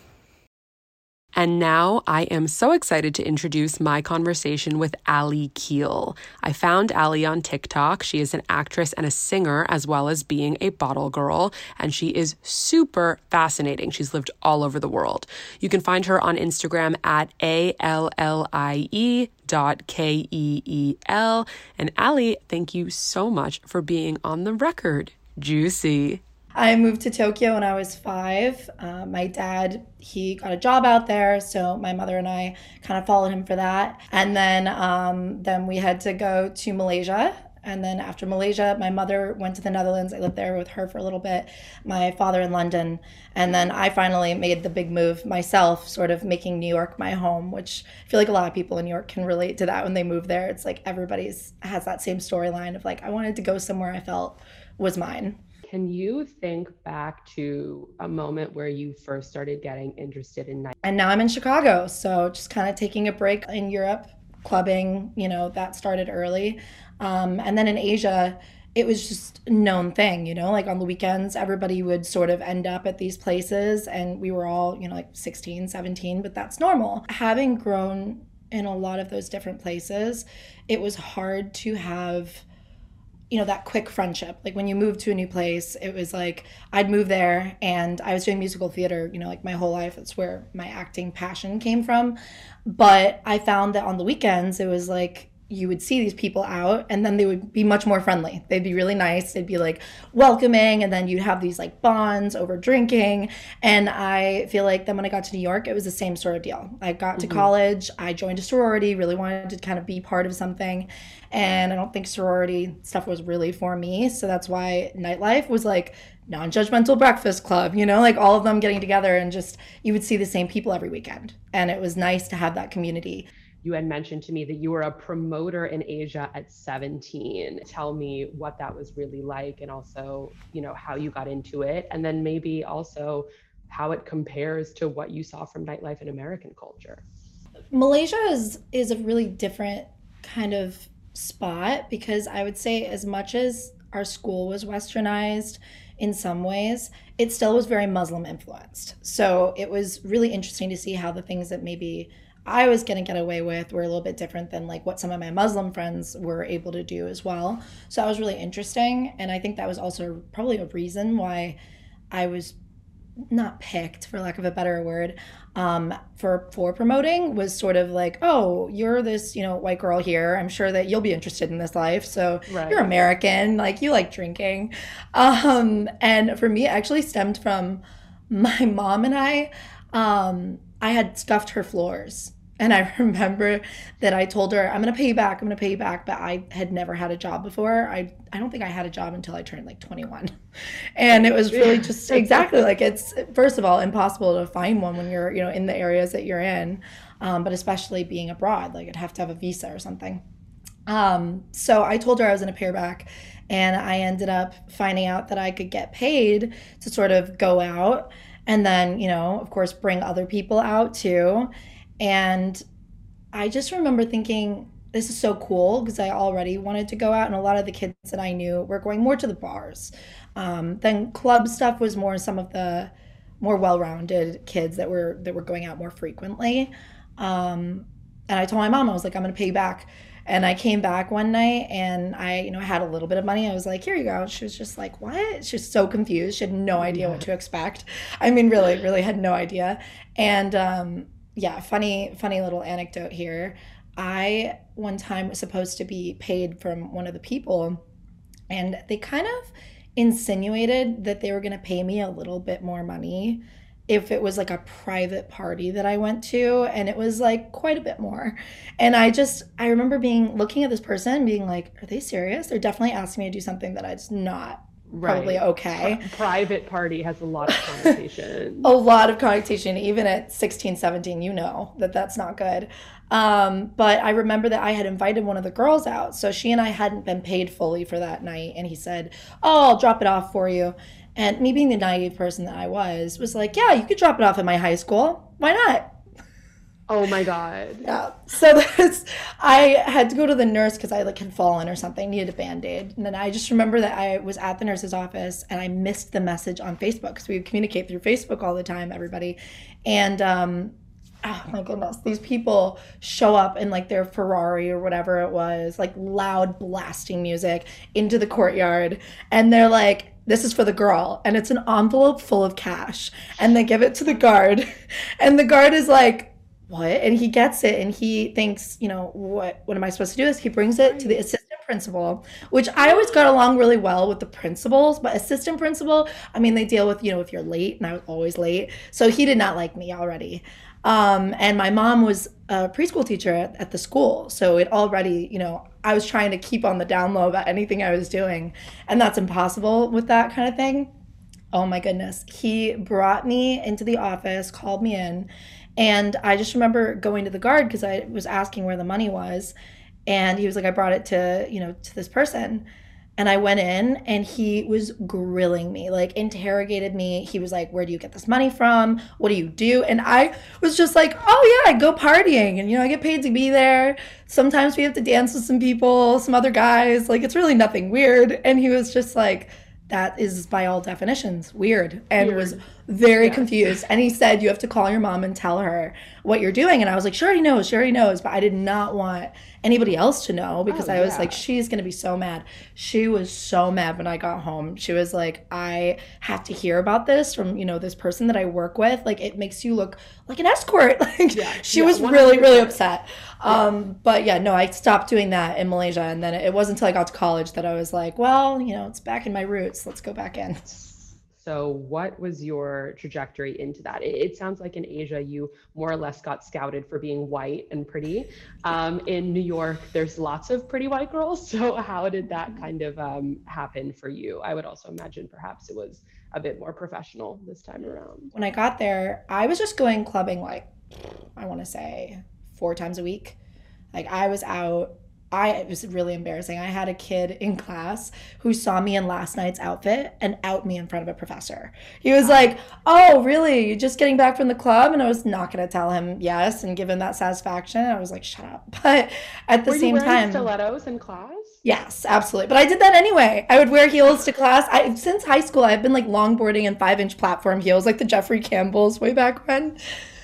And now I am so excited to introduce my conversation with Ali Keel. I found Ali on TikTok. She is an actress and a singer, as well as being a bottle girl, and she is super fascinating. She's lived all over the world. You can find her on Instagram at A L L I E dot K E E L. And Ali, thank you so much for being on the record. Juicy. I moved to Tokyo when I was five. Uh, my dad, he got a job out there, so my mother and I kind of followed him for that. And then, um, then we had to go to Malaysia. And then after Malaysia, my mother went to the Netherlands. I lived there with her for a little bit. My father in London. And then I finally made the big move myself, sort of making New York my home, which I feel like a lot of people in New York can relate to that when they move there. It's like everybody's has that same storyline of like, I wanted to go somewhere I felt was mine. Can you think back to a moment where you first started getting interested in night? And now I'm in Chicago, so just kind of taking a break in Europe, clubbing, you know, that started early. Um, and then in Asia, it was just a known thing, you know, like on the weekends, everybody would sort of end up at these places, and we were all, you know, like sixteen, seventeen, but that's normal. Having grown in a lot of those different places, it was hard to have, you know, that quick friendship. Like when you move to a new place, it was like I'd move there, and I was doing musical theater, you know, like my whole life. It's where my acting passion came from. But I found that on the weekends, it was like, you would see these people out and then they would be much more friendly. They'd be really nice. They'd be like welcoming. And then you'd have these like bonds over drinking. And I feel like then when I got to New York, it was the same sort of deal. I got to mm-hmm. college, I joined a sorority, really wanted to kind of be part of something. And I don't think sorority stuff was really for me. So that's why nightlife was like non-judgmental breakfast club, you know, like all of them getting together and just, you would see the same people every weekend. And it was nice to have that community. You had mentioned to me that you were a promoter in Asia at seventeen. Tell me what that was really like and also, you know, how you got into it. And then maybe also how it compares to what you saw from nightlife in American culture. Malaysia is, is a really different kind of spot because I would say as much as our school was westernized in some ways, it still was very Muslim influenced. So it was really interesting to see how the things that maybe I was going to get away with were a little bit different than like what some of my Muslim friends were able to do as well. So that was really interesting. And I think that was also probably a reason why I was not picked, for lack of a better word, um, for, for promoting was sort of like, oh, you're this, you know, white girl here. I'm sure that you'll be interested in this life. So right. You're American, like you like drinking. Um, and for me, it actually stemmed from my mom and I, um, I had scuffed her floors. And I remember that I told her, I'm going to pay you back. I'm going to pay you back. But I had never had a job before. I, I don't think I had a job until I turned like twenty-one. And it was really just exactly like it's, first of all, impossible to find one when you're, you know, in the areas that you're in. Um, but especially being abroad, like I'd have to have a visa or something. Um, so I told her I was going to pay her back. And I ended up finding out that I could get paid to sort of go out. And then, you know, of course, bring other people out too. And I just remember thinking, this is so cool because I already wanted to go out. And a lot of the kids that I knew were going more to the bars. Um, then club stuff was more some of the more well-rounded kids that were that were going out more frequently. Um, and I told my mom, I was like, I'm going to pay you back. And I came back one night and I, you know, had a little bit of money. I was like, here you go. She was just like, what? She was so confused. She had no idea what to expect. I mean, really, really had no idea. And um, yeah, funny, funny little anecdote here. I, one time, was supposed to be paid from one of the people. And they kind of insinuated that they were going to pay me a little bit more money if it was like a private party that I went to, and it was like quite a bit more. And I just, I remember being, looking at this person and being like, are they serious? They're definitely asking me to do something that it's not right. probably okay. Pri- private party has a lot of connotation. A lot of connotation, even at sixteen, seventeen, you know that that's not good. Um, but I remember that I had invited one of the girls out. So she and I hadn't been paid fully for that night. And he said, oh, I'll drop it off for you. And me being the naive person that I was, was like, yeah, you could drop it off at my high school. Why not? Oh my God. Yeah. So that's, I had to go to the nurse because I like had fallen or something, needed a Band-Aid. And then I just remember that I was at the nurse's office and I missed the message on Facebook because we would communicate through Facebook all the time, everybody. And, um, oh my goodness, these people show up in like their Ferrari or whatever it was, like loud blasting music into the courtyard. And they're like, this is for the girl. And it's an envelope full of cash. And they give it to the guard. And the guard is like, what? And he gets it and he thinks, you know, what, what am I supposed to do? Is he brings it to the assistant principal, which I always got along really well with the principals, but assistant principal, I mean, they deal with, you know, if you're late, and I was always late. So he did not like me already. Um, and my mom was a preschool teacher at, at the school. So it already, you know, I was trying to keep on the down low about anything I was doing. And that's impossible with that kind of thing. Oh my goodness. He brought me into the office, called me in. And I just remember going to the guard because I was asking where the money was. And he was like, I brought it to, you know, to this person. And I went in and he was grilling me, like interrogated me. He was like, where do you get this money from? What do you do? And I was just like, oh yeah, I go partying. And, you know, I get paid to be there. Sometimes we have to dance with some people, some other guys. Like, it's really nothing weird. And he was just like, that is by all definitions weird. And weird. Was very Yes. confused. And he said, you have to call your mom and tell her what you're doing. And I was like, she already knows, she already knows. But I did not want anybody else to know because Oh, I was yeah. like, she's going to be so mad. She was so mad when I got home. She was like, I have to hear about this from, you know, this person that I work with. Like, it makes you look like an escort. Like, Yeah, she yeah, was one really, hundred really percent. upset. Um, but yeah, no, I stopped doing that in Malaysia. And then it wasn't until I got to college that I was like, well, you know, it's back in my roots. Let's go back in. So what was your trajectory into that? It, it sounds like in Asia, you more or less got scouted for being white and pretty. Um, in New York, there's lots of pretty white girls. So how did that kind of um, happen for you? I would also imagine perhaps it was a bit more professional this time around. When I got there, I was just going clubbing like, I want to say four times a week. Like I was out. I, it was really embarrassing. I had a kid in class who saw me in last night's outfit and out me in front of a professor. He was like, oh, really? You're just getting back from the club? And I was not going to tell him yes and give him that satisfaction. I was like, shut up. But at the Were same you wearing time, stilettos in class? yes, absolutely. But I did that anyway. I would wear heels to class. I, since high school, I've been like longboarding in five inch platform heels, like the Jeffrey Campbells way back when.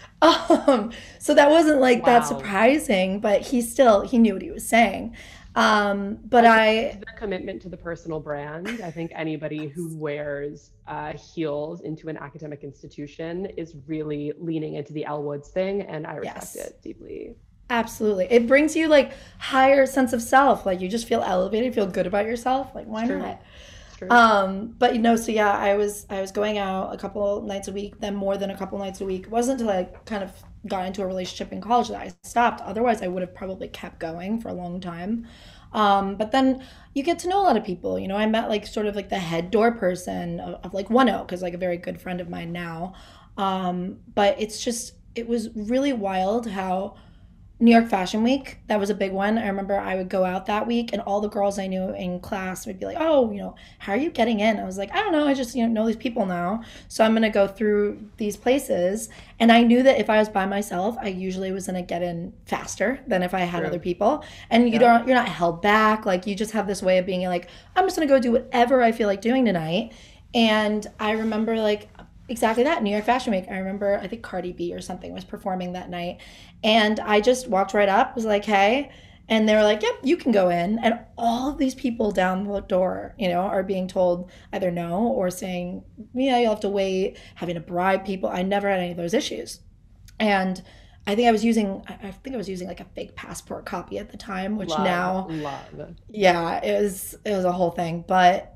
Um, so that wasn't like Wow. that surprising, but he still, he knew what he was saying. Um, but I, The commitment to the personal brand. I think anybody who wears uh, heels into an academic institution is really leaning into the Elle Woods thing, and I respect Yes. it deeply. absolutely, it brings you like higher sense of self. Like you just feel elevated, feel good about yourself. Like why True. not? True. Um, but you know, so yeah, I was I was going out a couple nights a week, then more than a couple nights a week. It wasn't until I kind of got into a relationship in college that I stopped. Otherwise, I would have probably kept going for a long time. Um, but then you get to know a lot of people. You know, I met like sort of like the head door person of, of like One Oak, is like a very good friend of mine now. Um, but it's just it was really wild how New York Fashion Week, that was a big one. I remember I would go out that week and all the girls I knew in class would be like, oh, you know, how are you getting in? I was like, I don't know. I just, you know, know these people now. So I'm going to go through these places. And I knew that if I was by myself, I usually was going to get in faster than if I had True. other people. And you Yeah. don't, you're not held back. Like you just have this way of being like, I'm just going to go do whatever I feel like doing tonight. And I remember like, exactly that, New York Fashion Week. I remember, I think Cardi B or something was performing that night. And I just walked right up, was like, hey. And they were like, yep, you can go in. And all of these people down the door, you know, are being told either no or saying, yeah, you'll have to wait, having to bribe people. I never had any of those issues. And I think I was using, I think I was using like a fake passport copy at the time, which love, now, love. yeah, it was, it was a whole thing. But,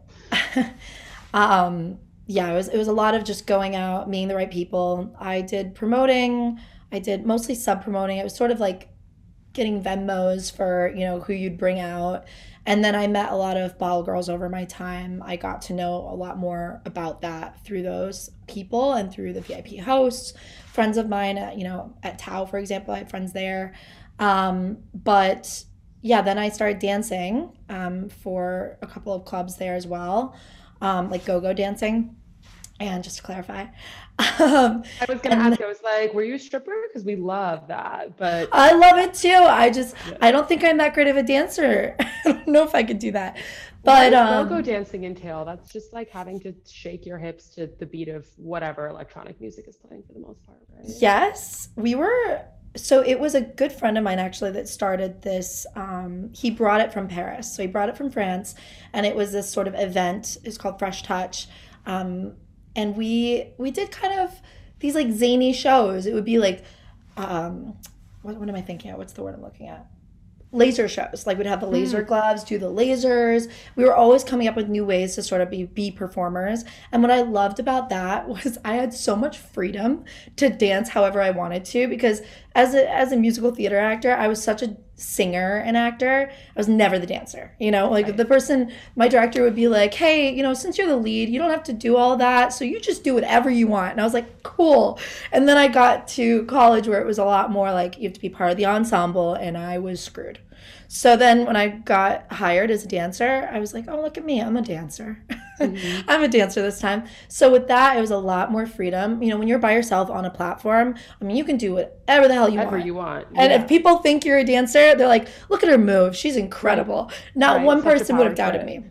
um, yeah, it was it was a lot of just going out, meeting the right people. I did promoting. I did mostly sub promoting. It was sort of like getting Venmos for, you know, who you'd bring out. And then I met a lot of bottle girls over my time. I got to know a lot more about that through those people and through the V I P hosts. Friends of mine, at, you know, at Tao, for example, I had friends there. Um, but yeah, then I started dancing um, for a couple of clubs there as well, um, like go-go dancing. And just to clarify, um, I was going to ask, I was like, were you a stripper? Because we love that, but I love it too. I just, Yeah. I don't think I'm that great of a dancer. I don't know if I could do that. what But does um, go-go dancing entail? That's just like having to shake your hips to the beat of whatever electronic music is playing for the most part, right? yes, we were. So it was a good friend of mine actually that started this. Um, he brought it from Paris. So he brought it from France, and it was this sort of event. It's called Fresh Touch. Um, and we we did kind of these like zany shows. It would be like, um, what, what am I thinking of? What's the word I'm looking at? Laser shows. Like we'd have the laser gloves, do the lasers. We were always coming up with new ways to sort of be be performers. And what I loved about that was I had so much freedom to dance however I wanted to, because as a as a musical theater actor, I was such a singer and actor. I was never the dancer. You know, like Right. the person, my director would be like, hey, you know, since you're the lead, you don't have to do all that. So you just do whatever you want. And I was like, cool. And then I got to college where it was a lot more like you have to be part of the ensemble, and I was screwed. So then when I got hired as a dancer, I was like, oh, look at me. I'm a dancer. Mm-hmm. I'm a dancer this time. So with that, it was a lot more freedom. You know, when you're by yourself on a platform, I mean, you can do whatever the hell you Whatever want. you want. And Yeah. if people think you're a dancer, they're like, look at her move. She's incredible. Not Right, one such a person would have power doubted trip. me.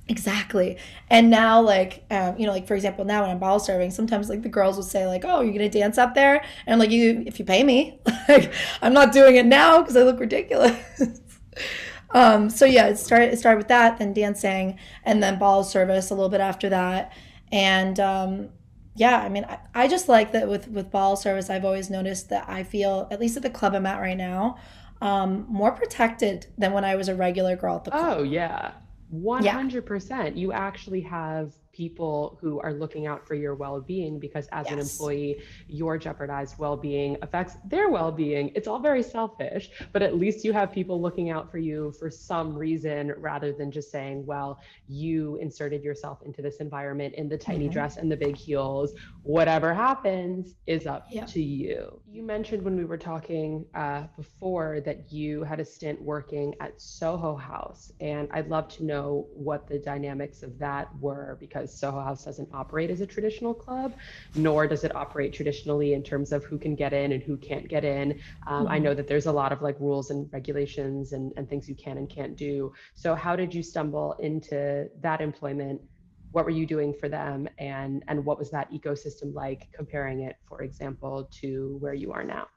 Exactly. And now, like, um, you know, like, for example, now when I'm bottle serving, sometimes, like, the girls will say, like, oh, you're going to dance up there? And I'm like, you, if you pay me. Like, I'm not doing it now because I look ridiculous. um, so, yeah, it started, it started with that, then dancing, and then bottle service a little bit after that. And, um, yeah, I mean, I, I just like that with, with bottle service, I've always noticed that I feel, at least at the club I'm at right now, um, more protected than when I was a regular girl at the club. Oh, yeah. one hundred percent. Yeah. You actually have people who are looking out for your well-being, because as yes. an employee, your jeopardized well-being affects their well-being. It's all very selfish, but at least you have people looking out for you for some reason, rather than just saying, well, you inserted yourself into this environment in the tiny mm-hmm. dress and the big heels. Whatever happens is up yeah. to you. You mentioned when we were talking uh, before that you had a stint working at Soho House, and I'd love to know what the dynamics of that were, because Soho House doesn't operate as a traditional club, nor does it operate traditionally in terms of who can get in and who can't get in. Um, mm-hmm. I know that there's a lot of like rules and regulations and, and things you can and can't do. So how did you stumble into that employment? What were you doing for them? And, and what was that ecosystem like, comparing it, for example, to where you are now?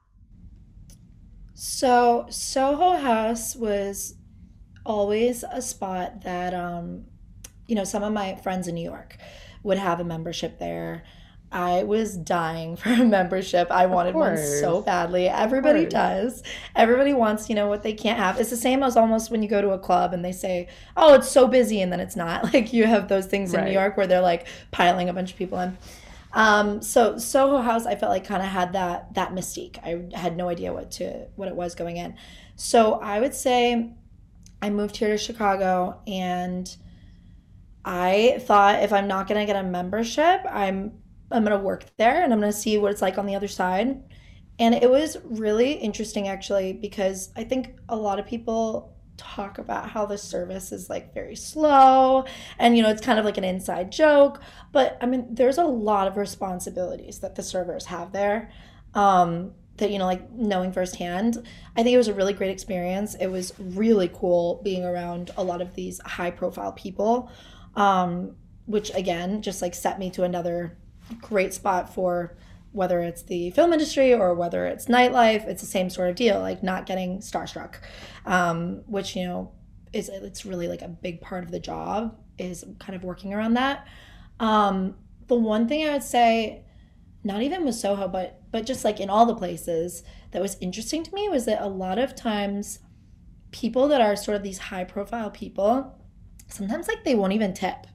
So Soho House was always a spot that, um, you know, some of my friends in New York would have a membership there. I was dying for a membership. I wanted one so badly. Everybody does. Everybody wants, you know, what they can't have. It's the same as almost when you go to a club and they say, oh, it's so busy, and then it's not. Like, you have those things in right. New York where they're like piling a bunch of people in. Um, so Soho House, I felt like kind of had that that mystique. I had no idea what to what it was going in. So I would say I moved here to Chicago, and I thought, if I'm not gonna get a membership, I'm I'm gonna work there and I'm gonna see what it's like on the other side. And it was really interesting, actually, because I think a lot of people talk about how the service is like very slow, and, you know, it's kind of like an inside joke, but I mean, there's a lot of responsibilities that the servers have there, um, that, you know, like knowing firsthand. I think it was a really great experience. It was really cool being around a lot of these high profile people, um, which again, just like set me to another great spot for whether it's the film industry or whether it's nightlife. It's the same sort of deal, like not getting starstruck, um, which, you know, is it's really like a big part of the job, is kind of working around that. Um, the one thing I would say, not even with Soho, but but just like in all the places, that was interesting to me was that a lot of times people that are sort of these high profile people, sometimes like they won't even tip.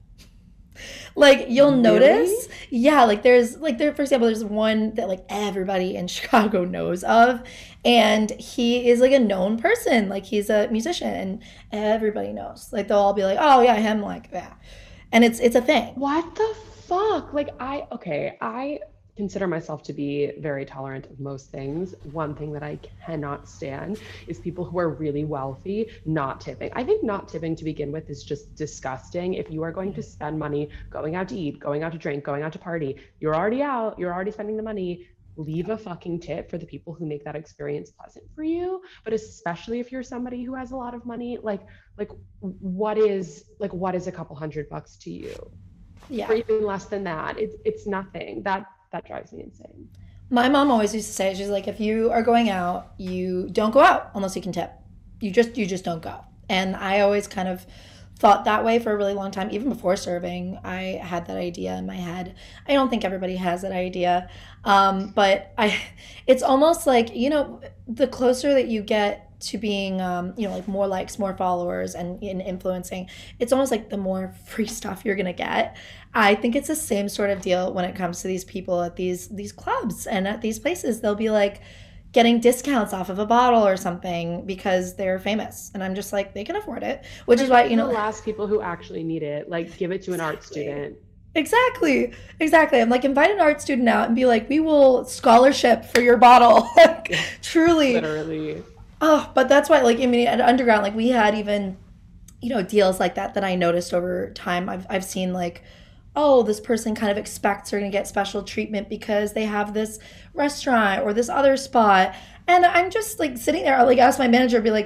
Like, you'll really? notice, yeah, like there's like there, for example, there's one that like everybody in Chicago knows of, and he is like a known person, like he's a musician, and everybody knows. Like, they'll all be like, oh yeah, him, like, yeah, and it's it's a thing. What the fuck? Like, I okay, I consider myself to be very tolerant of most things. One thing that I cannot stand is people who are really wealthy not tipping. I think not tipping to begin with is just disgusting. If you are going to spend money going out to eat, going out to drink, going out to party, you're already out, you're already spending the money, leave a fucking tip for the people who make that experience pleasant for you. But especially if you're somebody who has a lot of money, like like what is like what is a couple hundred bucks to you? Yeah. Or even less than that. It's it's nothing. That That drives me insane. My mom always used to say, she's like, if you are going out, you don't go out unless you can tip. You just you just don't go. And I always kind of thought that way for a really long time. Even before serving, I had that idea in my head. I don't think everybody has that idea. Um, but I, it's almost like, you know, the closer that you get to being, um, you know, like more likes, more followers, and in influencing, it's almost like the more free stuff you're gonna get. I think it's the same sort of deal when it comes to these people at these these clubs and at these places. They'll be like getting discounts off of a bottle or something because they're famous, and I'm just like, they can afford it, which is why, you know, the last people who actually need it, like, give it to an exactly. art student. Exactly. Exactly. I'm like, invite an art student out and be like, we will scholarship for your bottle. Like, truly. Literally. Oh, but that's why, like, I mean, at Underground, like, we had even, you know, deals like that that I noticed over time. I've I've seen, like, oh, this person kind of expects they're going to get special treatment because they have this restaurant or this other spot. And I'm just, like, sitting there, I'll, like, ask my manager, be like,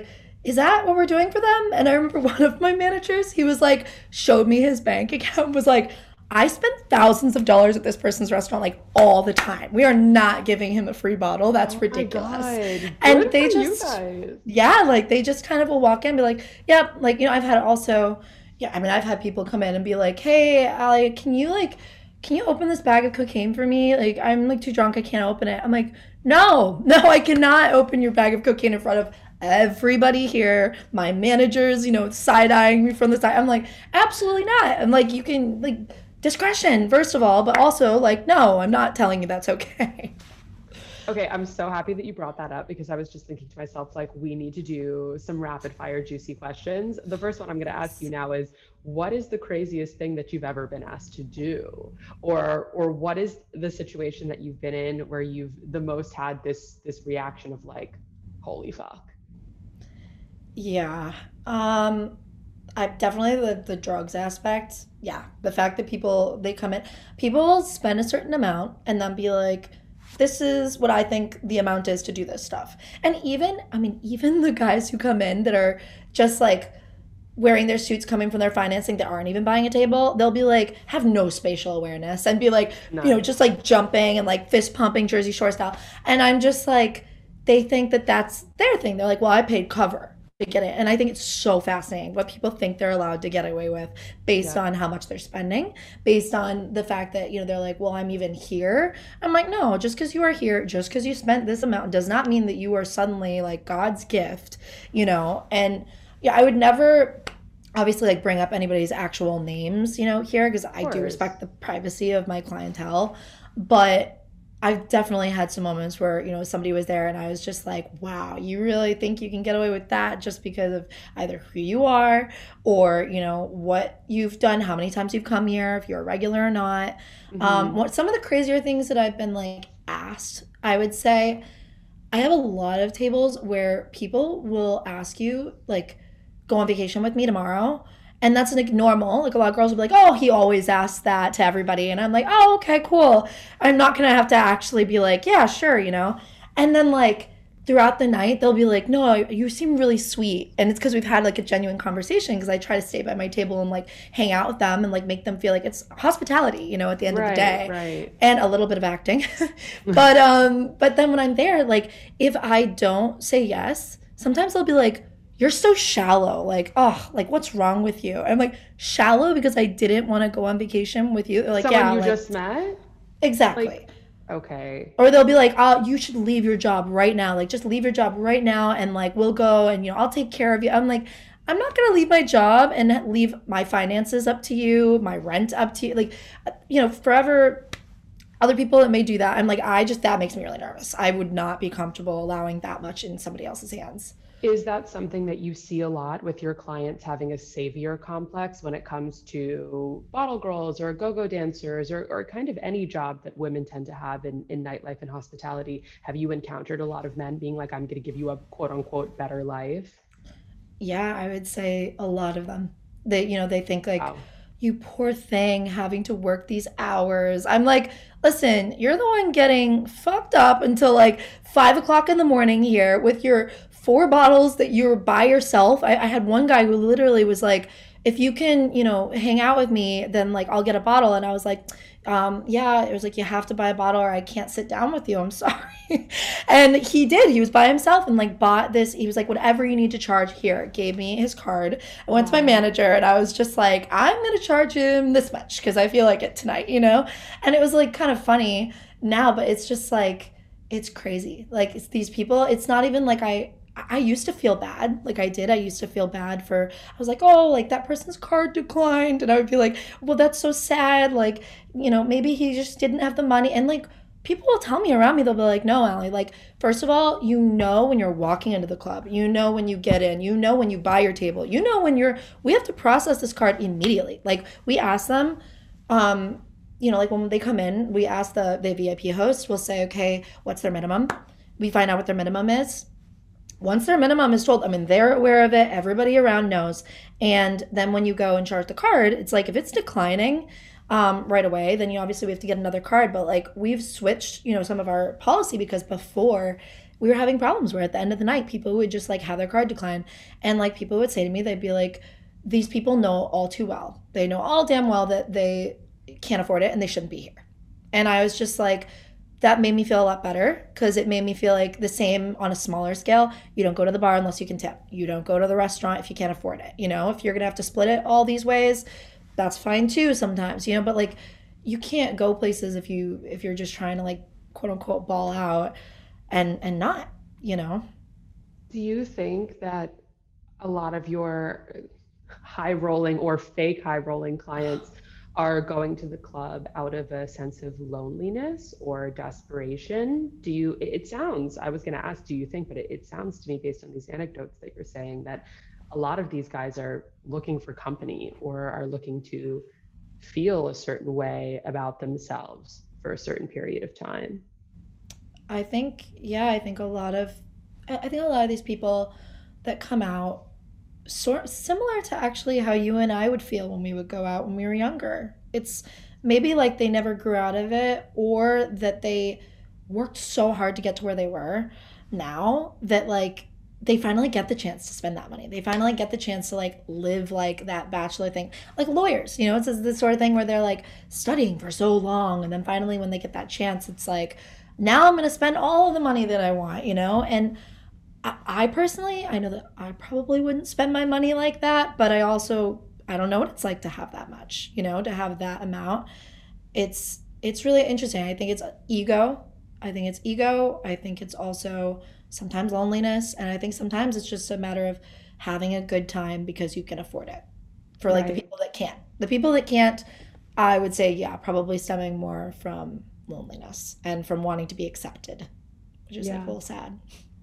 is that what we're doing for them? And I remember one of my managers, he was like, showed me his bank account, was like, I spend thousands of dollars at this person's restaurant like all the time. We are not giving him a free bottle. That's oh ridiculous. And Good they just, yeah, like they just kind of will walk in and be like, yeah, like, you know, I've had also, yeah, I mean, I've had people come in and be like, hey, Allie, can you like, can you open this bag of cocaine for me? Like, I'm like too drunk, I can't open it. I'm like, no, no, I cannot open your bag of cocaine in front of everybody here. My managers, you know, side-eyeing me from the side. I'm like, absolutely not. I'm like, you can, like, discretion, first of all, but also, like, no, I'm not telling you that's okay. Okay, I'm so happy that you brought that up because I was just thinking to myself, like, we need to do some rapid fire juicy questions. The first one I'm going to ask you now is, what is the craziest thing that you've ever been asked to do? Or or what is the situation that you've been in where you've the most had this this reaction of like, holy fuck? Yeah. Um, I definitely the, the drugs aspect. Yeah. The fact that people, they come in, people spend a certain amount and then be like, this is what I think the amount is to do this stuff. And even, I mean, even the guys who come in that are just like wearing their suits coming from their financing that aren't even buying a table, they'll be like, have no spatial awareness and be like, nice. You know, just like jumping and like fist pumping Jersey Shore style. And I'm just like, they think that that's their thing. They're like, well, I paid cover to get it. And I think it's so fascinating what people think they're allowed to get away with based yeah. on how much they're spending, based on the fact that, you know, they're like, well, I'm even here. I'm like, no, just because you are here, just because you spent this amount does not mean that you are suddenly like God's gift, you know? And yeah, I would never obviously like bring up anybody's actual names, you know, here, because I do respect the privacy of my clientele. But I've definitely had some moments where, you know, somebody was there and I was just like, wow, you really think you can get away with that just because of either who you are or, you know, what you've done, how many times you've come here, if you're a regular or not. Mm-hmm. Um, what some of the crazier things that I've been like asked, I would say, I have a lot of tables where people will ask you, like, go on vacation with me tomorrow. And that's like normal. Like a lot of girls will be like, oh, he always asks that to everybody. And I'm like, oh, okay, cool. I'm not going to have to actually be like, yeah, sure, you know. And then like throughout the night, they'll be like, no, you seem really sweet. And it's because we've had like a genuine conversation because I try to stay by my table and like hang out with them and like make them feel like it's hospitality, you know, at the end right, of the day. Right. And a little bit of acting. but um, but then when I'm there, like if I don't say yes, sometimes they'll be like, you're so shallow. Like, oh, like what's wrong with you? I'm like, shallow because I didn't want to go on vacation with you. They're like, someone yeah, you like, just met? Exactly. Like, okay. Or they'll be like, oh, you should leave your job right now. Like, just leave your job right now and like we'll go and, you know, I'll take care of you. I'm like, I'm not going to leave my job and leave my finances up to you, my rent up to you. Like, you know, forever other people that may do that. I'm like, I just, that makes me really nervous. I would not be comfortable allowing that much in somebody else's hands. Is that something that you see a lot with your clients having a savior complex when it comes to bottle girls or go-go dancers or, or kind of any job that women tend to have in, in nightlife and hospitality? Have you encountered a lot of men being like, I'm going to give you a quote unquote better life? Yeah, I would say a lot of them. They, you know, they think like, wow. You poor thing having to work these hours. I'm like, listen, you're the one getting fucked up until like five o'clock in the morning here with your four bottles that you're by yourself. I, I had one guy who literally was like, if you can, you know, hang out with me, then like I'll get a bottle. And I was like, um, yeah, it was like, you have to buy a bottle or I can't sit down with you. I'm sorry. And he did. He was by himself and like bought this. He was like, whatever you need to charge here. Gave me his card. I went wow. to my manager and I was just like, I'm going to charge him this much because I feel like it tonight, you know? And it was like kind of funny now, but it's just like, it's crazy. Like it's these people, it's not even like I, I used to feel bad. Like I did. I used to feel bad for, I was like, oh, like that person's card declined. And I would be like, well, that's so sad. Like, you know, maybe he just didn't have the money. And like, people will tell me around me, they'll be like, no, Allie, like, first of all, you know when you're walking into the club, you know when you get in, you know when you buy your table, you know when you're, we have to process this card immediately. Like we ask them, um, you know, like when they come in, we ask the, the V I P host, we'll say, okay, what's their minimum? We find out what their minimum is. Once their minimum is told, I mean, they're aware of it. Everybody around knows. And then when you go and charge the card, it's like if it's declining um, right away, then you obviously we have to get another card. But like we've switched, you know, some of our policy because before we were having problems where at the end of the night, people would just like have their card decline. And like people would say to me, they'd be like, these people know all too well. They know all damn well that they can't afford it and they shouldn't be here. And I was just like, that made me feel a lot better because it made me feel like the same on a smaller scale. You don't go to the bar unless you can tip. You don't go to the restaurant if you can't afford it. You know, if you're going to have to split it all these ways, that's fine too sometimes, you know, but like you can't go places if you, if you're just trying to like quote unquote ball out and, and not, you know. Do you think that a lot of your high rolling or fake high rolling clients are going to the club out of a sense of loneliness or desperation? Do you, it sounds, I was going to ask, do you think, but it, it sounds to me based on these anecdotes that you're saying that a lot of these guys are looking for company or are looking to feel a certain way about themselves for a certain period of time. I think, yeah, I think a lot of, I think a lot of these people that come out sort similar to actually how you and I would feel when we would go out when we were younger. It's maybe like they never grew out of it or that they worked so hard to get to where they were now that like they finally get the chance to spend that money. They finally get the chance to like live like that bachelor thing, like lawyers, you know, it's this sort of thing where they're like studying for so long. And then finally when they get that chance, it's like, now I'm going to spend all of the money that I want, you know? And I, I personally, I know that I probably wouldn't spend my money like that, but I also, I don't know what it's like to have that much, you know, to have that amount. It's, it's really interesting. I think it's ego. I think it's ego. I think it's also sometimes loneliness. And I think sometimes it's just a matter of having a good time because you can afford it for like right. the people that can't. The people that can't, I would say, yeah, probably stemming more from loneliness and from wanting to be accepted, which is yeah. like a little sad.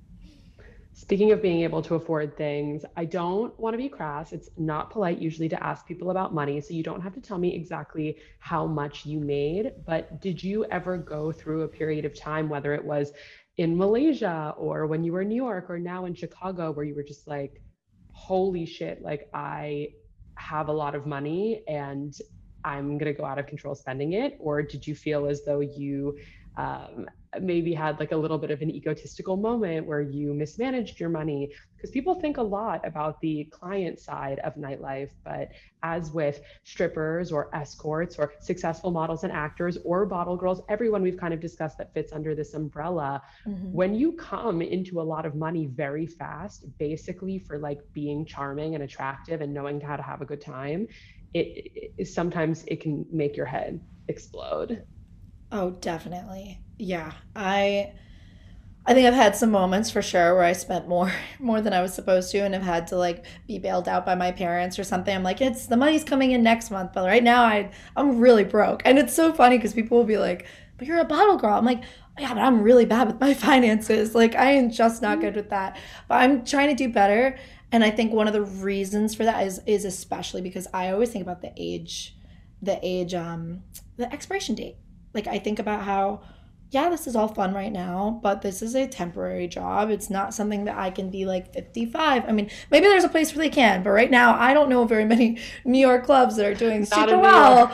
Speaking of being able to afford things, I don't want to be crass. It's not polite usually to ask people about money, so you don't have to tell me exactly how much you made, but did you ever go through a period of time, whether it was in Malaysia or when you were in New York or now in Chicago, where you were just like, holy shit, like I have a lot of money and I'm going to go out of control spending it? Or did you feel as though you um, maybe had like a little bit of an egotistical moment where you mismanaged your money? Because people think a lot about the client side of nightlife, but as with strippers or escorts or successful models and actors or bottle girls, everyone we've kind of discussed that fits under this umbrella, mm-hmm. when you come into a lot of money very fast, basically for like being charming and attractive and knowing how to have a good time, it, it sometimes it can make your head explode. Oh, definitely. Yeah. I I think I've had some moments for sure where I spent more more than I was supposed to and have had to like be bailed out by my parents or something. I'm like, it's the money's coming in next month, but right now I I'm really broke. And it's so funny because people will be like, but you're a bottle girl. I'm like, yeah, but I'm really bad with my finances. Like I am just not good with that. But I'm trying to do better. And I think one of the reasons for that is is especially because I always think about the age, the age, um, the expiration date. Like I think about how, yeah, this is all fun right now, but this is a temporary job. It's not something that I can be like fifty-five. I mean, maybe there's a place where they can, but right now I don't know very many New York clubs that are doing super well.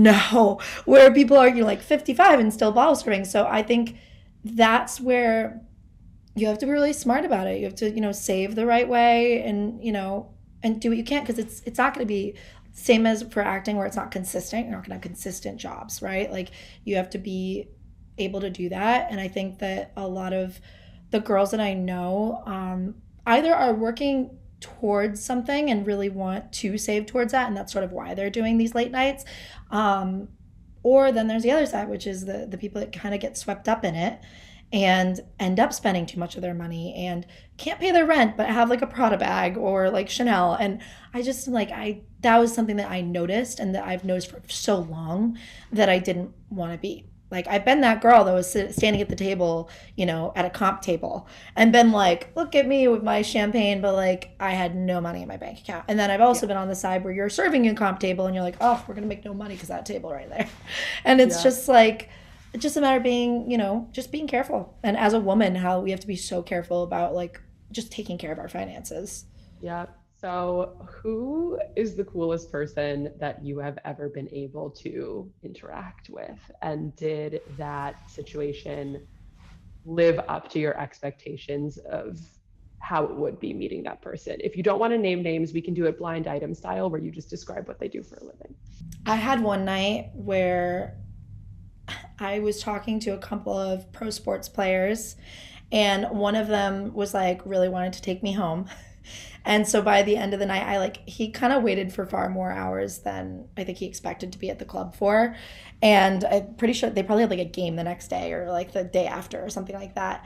No, where people are, you know, like fifty-five and still bottle serving. So I think that's where you have to be really smart about it. You have to, you know, save the right way and, you know, and do what you can, because it's it's not going to be same as for acting where it's not consistent. You're not going to have consistent jobs, right? Like you have to be able to do that. And I think that a lot of the girls that I know um, either are working towards something and really want to save towards that, and that's sort of why they're doing these late nights. Um, or then there's the other side, which is the the people that kind of get swept up in it and end up spending too much of their money and can't pay their rent but have like a Prada bag or like Chanel. And I just like I that was something that I noticed and that I've noticed for so long that I didn't want to be. Like I've been that girl that was standing at the table, you know, at a comp table and been like, look at me with my champagne, but like I had no money in my bank account. And then I've also yeah. been on the side where you're serving a comp table and you're like, oh, we're going to make no money because that table right there. And it's yeah. just like, it's just a matter of being, you know, just being careful. And as a woman, how we have to be so careful about like just taking care of our finances. Yeah. So who is the coolest person that you have ever been able to interact with? And did that situation live up to your expectations of how it would be meeting that person. If you don't want to name names, we can do it blind item style where you just describe what they do for a living. I had one night where I was talking to a couple of pro sports players, and one of them was like really wanted to take me home. And so by the end of the night, I like, he kind of waited for far more hours than I think he expected to be at the club for. And I'm pretty sure they probably had like a game the next day or like the day after or something like that.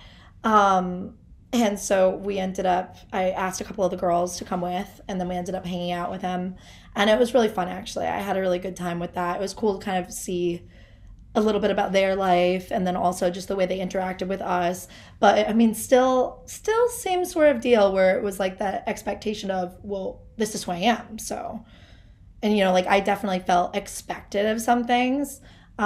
Um, and so we ended up, I asked a couple of the girls to come with, and then we ended up hanging out with him. And it was really fun, actually. I had a really good time with that. It was cool to kind of see a little bit about their life, and then also just the way they interacted with us. But I mean, still, still same sort of deal where it was like that expectation of, well, this is who I am. So, and you know, like I definitely felt expected of some things,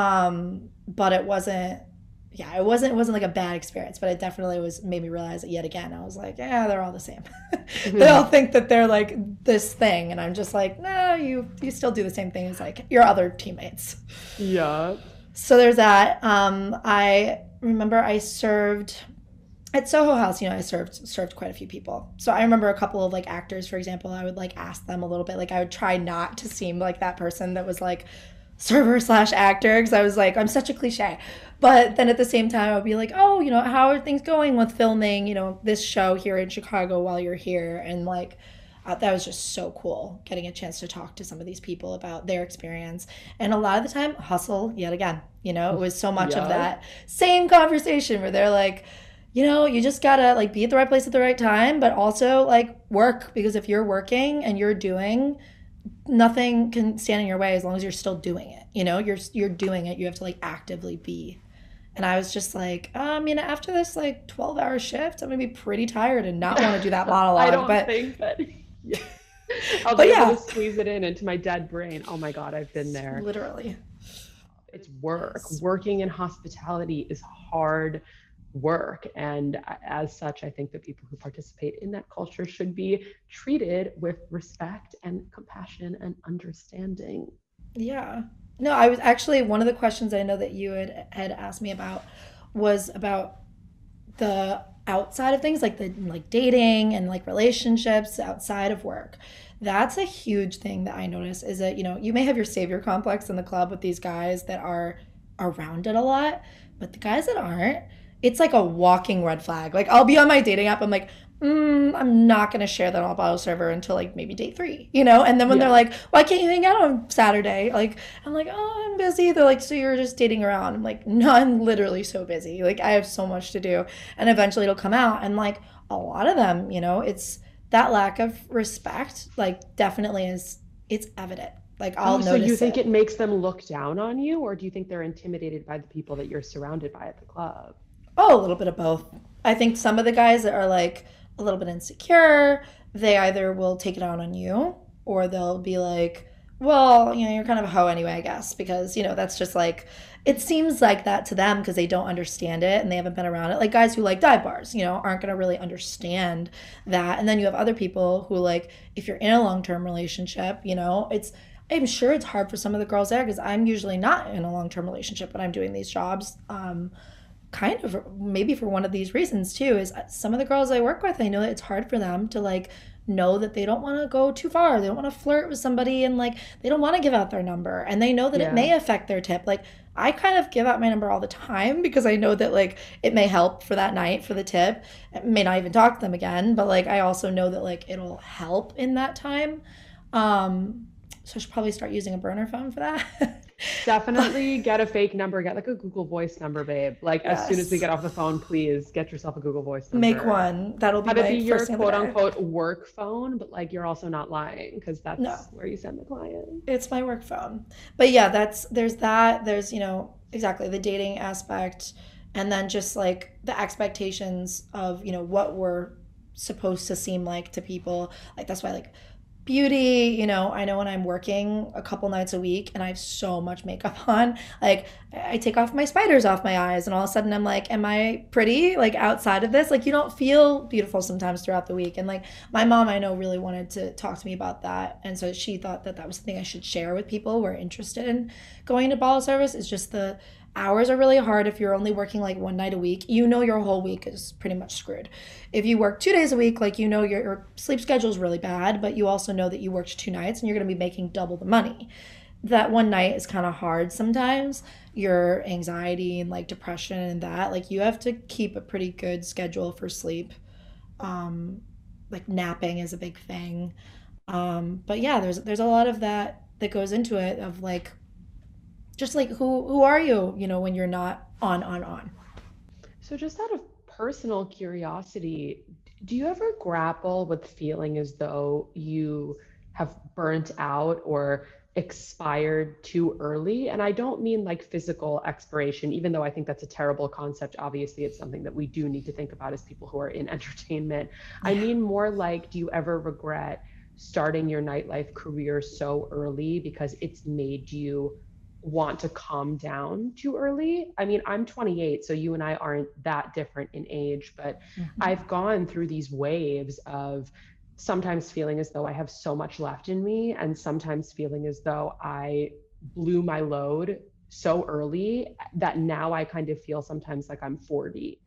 um, but it wasn't, yeah, it wasn't, it wasn't like a bad experience, but it definitely was, made me realize that yet again, I was like, yeah, they're all the same. They all think that they're like this thing. And I'm just like, no, you, you still do the same thing as like your other teammates. Yeah. So there's that. Um, I remember I served at Soho House, you know, I served served quite a few people. So I remember a couple of like actors, for example, I would like ask them a little bit. Like I would try not to seem like that person that was like server slash actor, because I was like, I'm such a cliche. But then at the same time, I would be like, oh, you know, how are things going with filming, you know, this show here in Chicago while you're here? And like, Uh, that was just so cool, getting a chance to talk to some of these people about their experience. And a lot of the time, hustle yet again. You know, it was so much yeah. of that same conversation where they're like, you know, you just gotta like be at the right place at the right time, but also like work, because if you're working and you're doing, nothing can stand in your way as long as you're still doing it. You know, you're you're doing it. You have to like actively be. And I was just like, uh, I mean, after this like twelve hour shift, I'm gonna be pretty tired and not want to do that monologue. I don't but think that. Yeah. I'll but be yeah. able to squeeze it in into my dead brain. Oh my God, I've been there. Literally. It's work. Working in hospitality is hard work. And as such, I think that people who participate in that culture should be treated with respect and compassion and understanding. Yeah. No, I was actually, one of the questions I know that you had, had asked me about was about the outside of things, like the like dating and like relationships outside of work. That's a huge thing that I notice, is that, you know, you may have your savior complex in the club with these guys that are around it a lot, but the guys that aren't, it's like a walking red flag. Like I'll be on my dating app, I'm like, mm, I'm not going to share that on a bottle server until like maybe date three, you know? And then when yeah. they're like, why can't you hang out on Saturday? Like, I'm like, oh, I'm busy. They're like, so you're just dating around. I'm like, no, I'm literally so busy. Like I have so much to do. And eventually it'll come out. And like a lot of them, you know, it's that lack of respect, like definitely is, it's evident. Like I'll oh, notice So you think it. it makes them look down on you, or do you think they're intimidated by the people that you're surrounded by at the club? Oh, a little bit of both. I think some of the guys that are like a little bit insecure, they either will take it out on you, or they'll be like, well, you know, you're kind of a hoe anyway, I guess, because, you know, that's just like, it seems like that to them because they don't understand it and they haven't been around it. Like guys who like dive bars, you know, aren't going to really understand that. And then you have other people who like, if you're in a long-term relationship, you know, it's, I'm sure it's hard for some of the girls there because I'm usually not in a long-term relationship when I'm doing these jobs. Um, kind of maybe for one of these reasons too, is some of the girls I work with, I know that it's hard for them to like know that they don't want to go too far. They don't want to flirt with somebody, and like they don't want to give out their number, and they know that yeah. it may affect their tip. Like I kind of give out my number all the time because I know that like it may help for that night for the tip. I may not even talk to them again, but like I also know that like it'll help in that time. Um, so I should probably start using a burner phone for that. Definitely get a fake number. Get like a Google Voice number, babe. Like yes. as soon as we get off the phone, please get yourself a Google Voice number. Make one. That'll be Have my it be your first quote unquote work phone, but like you're also not lying because that's no. where you send the client. It's my work phone. But yeah, that's there's that. There's, you know, exactly the dating aspect, and then just like the expectations of, you know, what we're supposed to seem like to people. Like that's why like beauty, you know, I know when I'm working a couple nights a week and I have so much makeup on, like I take off my spiders off my eyes and all of a sudden I'm like, am I pretty? Like outside of this, like you don't feel beautiful sometimes throughout the week. And like my mom, I know, really wanted to talk to me about that. And so she thought that that was something I should share with people who are interested in going to bottle service, is just the hours are really hard. If you're only working like one night a week, you know your whole week is pretty much screwed. If you work two days a week, like you know your, your sleep schedule is really bad, but you also know that you worked two nights and you're going to be making double the money. That one night is kind of hard sometimes. Your anxiety and like depression and that, like you have to keep a pretty good schedule for sleep. Um, like napping is a big thing. Um, but yeah, there's there's a lot of that that goes into it, of like just like who who are you, you know, when you're not on on on. So just out of personal curiosity, do you ever grapple with feeling as though you have burnt out or expired too early? And I don't mean like physical expiration, even though I think that's a terrible concept. Obviously, it's something that we do need to think about as people who are in entertainment. I mean more like, do you ever regret starting your nightlife career so early because it's made you want to calm down too early? I mean, I'm twenty-eight, so you and I aren't that different in age, but mm-hmm. I've gone through these waves of sometimes feeling as though I have so much left in me, and sometimes feeling as though I blew my load so early that now I kind of feel sometimes like I'm forty.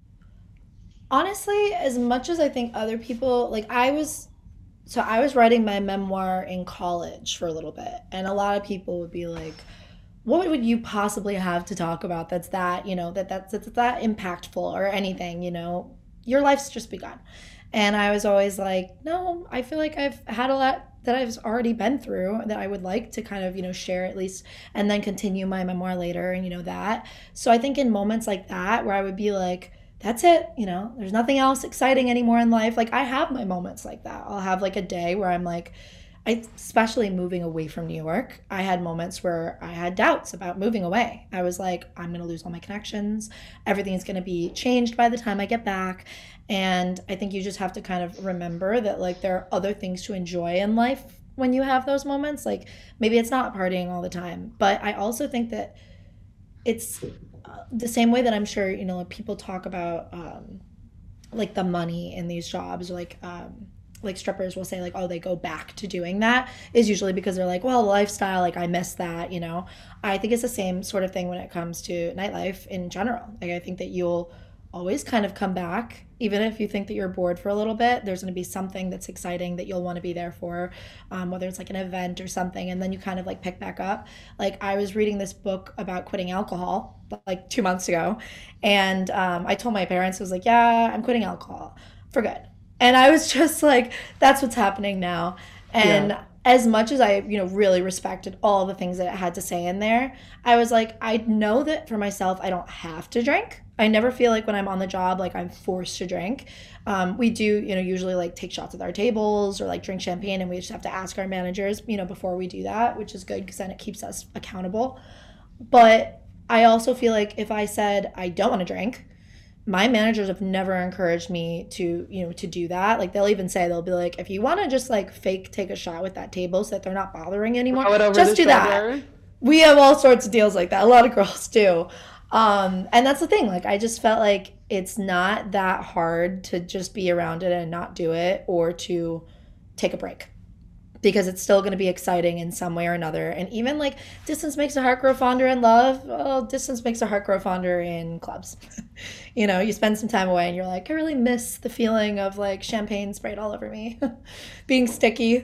Honestly, as much as I think other people, like I was, so I was writing my memoir in college for a little bit, and a lot of people would be like, what would you possibly have to talk about that's that, you know, that that's, that's that impactful or anything, you know, your life's just begun. And I was always like, no, I feel like I've had a lot that I've already been through that I would like to kind of, you know, share at least, and then continue my memoir later and, you know, that. So I think in moments like that where I would be like, that's it, you know, there's nothing else exciting anymore in life. Like I have my moments like that. I'll have like a day where I'm like, I, especially moving away from New York, I had moments where I had doubts about moving away. I was like, I'm going to lose all my connections. Everything's going to be changed by the time I get back. And I think you just have to kind of remember that like there are other things to enjoy in life when you have those moments. Like maybe it's not partying all the time, but I also think that it's uh, the same way that I'm sure, you know, like people talk about um, like the money in these jobs, or like, um, like strippers will say like, oh, they go back to doing that, is usually because they're like, well, lifestyle, like I miss that, you know. I think it's the same sort of thing when it comes to nightlife in general. Like I think that you'll always kind of come back, even if you think that you're bored for a little bit. There's going to be something that's exciting that you'll want to be there for, um, whether it's like an event or something, and then you kind of like pick back up. Like I was reading this book about quitting alcohol like two months ago, and um, I told my parents, I was like, yeah, I'm quitting alcohol for good. And I was just like, that's what's happening now. And yeah. As much as I, you know, really respected all the things that it had to say in there, I was like, I know that for myself, I don't have to drink. I never feel like when I'm on the job, like I'm forced to drink. Um, we do, you know, usually like take shots at our tables or like drink champagne, and we just have to ask our managers, you know, before we do that, which is good because then it keeps us accountable. But I also feel like if I said I don't want to drink, my managers have never encouraged me to, you know, to do that. Like they'll even say, they'll be like, if you want to just like fake take a shot with that table so that they're not bothering anymore, just do that. We have all sorts of deals like that. A lot of girls do. Um, and that's the thing. Like I just felt like it's not that hard to just be around it and not do it, or to take a break, because it's still going to be exciting in some way or another. And even like distance makes a heart grow fonder in love. Well, distance makes a heart grow fonder in clubs. You know, you spend some time away and you're like, I really miss the feeling of like champagne sprayed all over me, being sticky.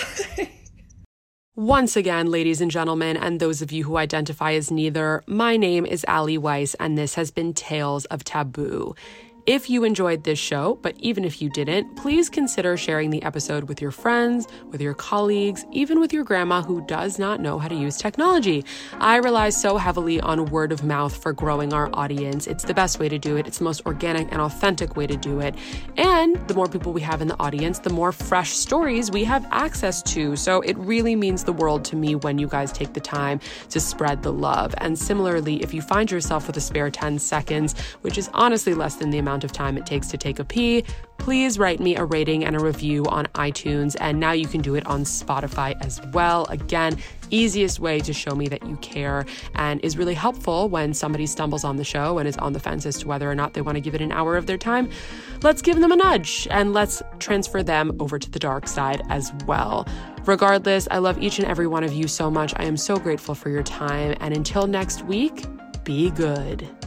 Once again, ladies and gentlemen, and those of you who identify as neither, my name is Ali Weiss, and this has been Tales of Taboo. If you enjoyed this show, but even if you didn't, please consider sharing the episode with your friends, with your colleagues, even with your grandma who does not know how to use technology. I rely so heavily on word of mouth for growing our audience. It's the best way to do it. It's the most organic and authentic way to do it. And the more people we have in the audience, the more fresh stories we have access to. So it really means the world to me when you guys take the time to spread the love. And similarly, if you find yourself with a spare ten seconds, which is honestly less than the amount of time it takes to take a pee, please write me a rating and a review on iTunes. And now you can do it on Spotify as well. Again, easiest way to show me that you care, and is really helpful when somebody stumbles on the show and is on the fence as to whether or not they want to give it an hour of their time. Let's give them a nudge and let's transfer them over to the dark side as well. Regardless, I love each and every one of you so much. I am so grateful for your time. And until next week, be good.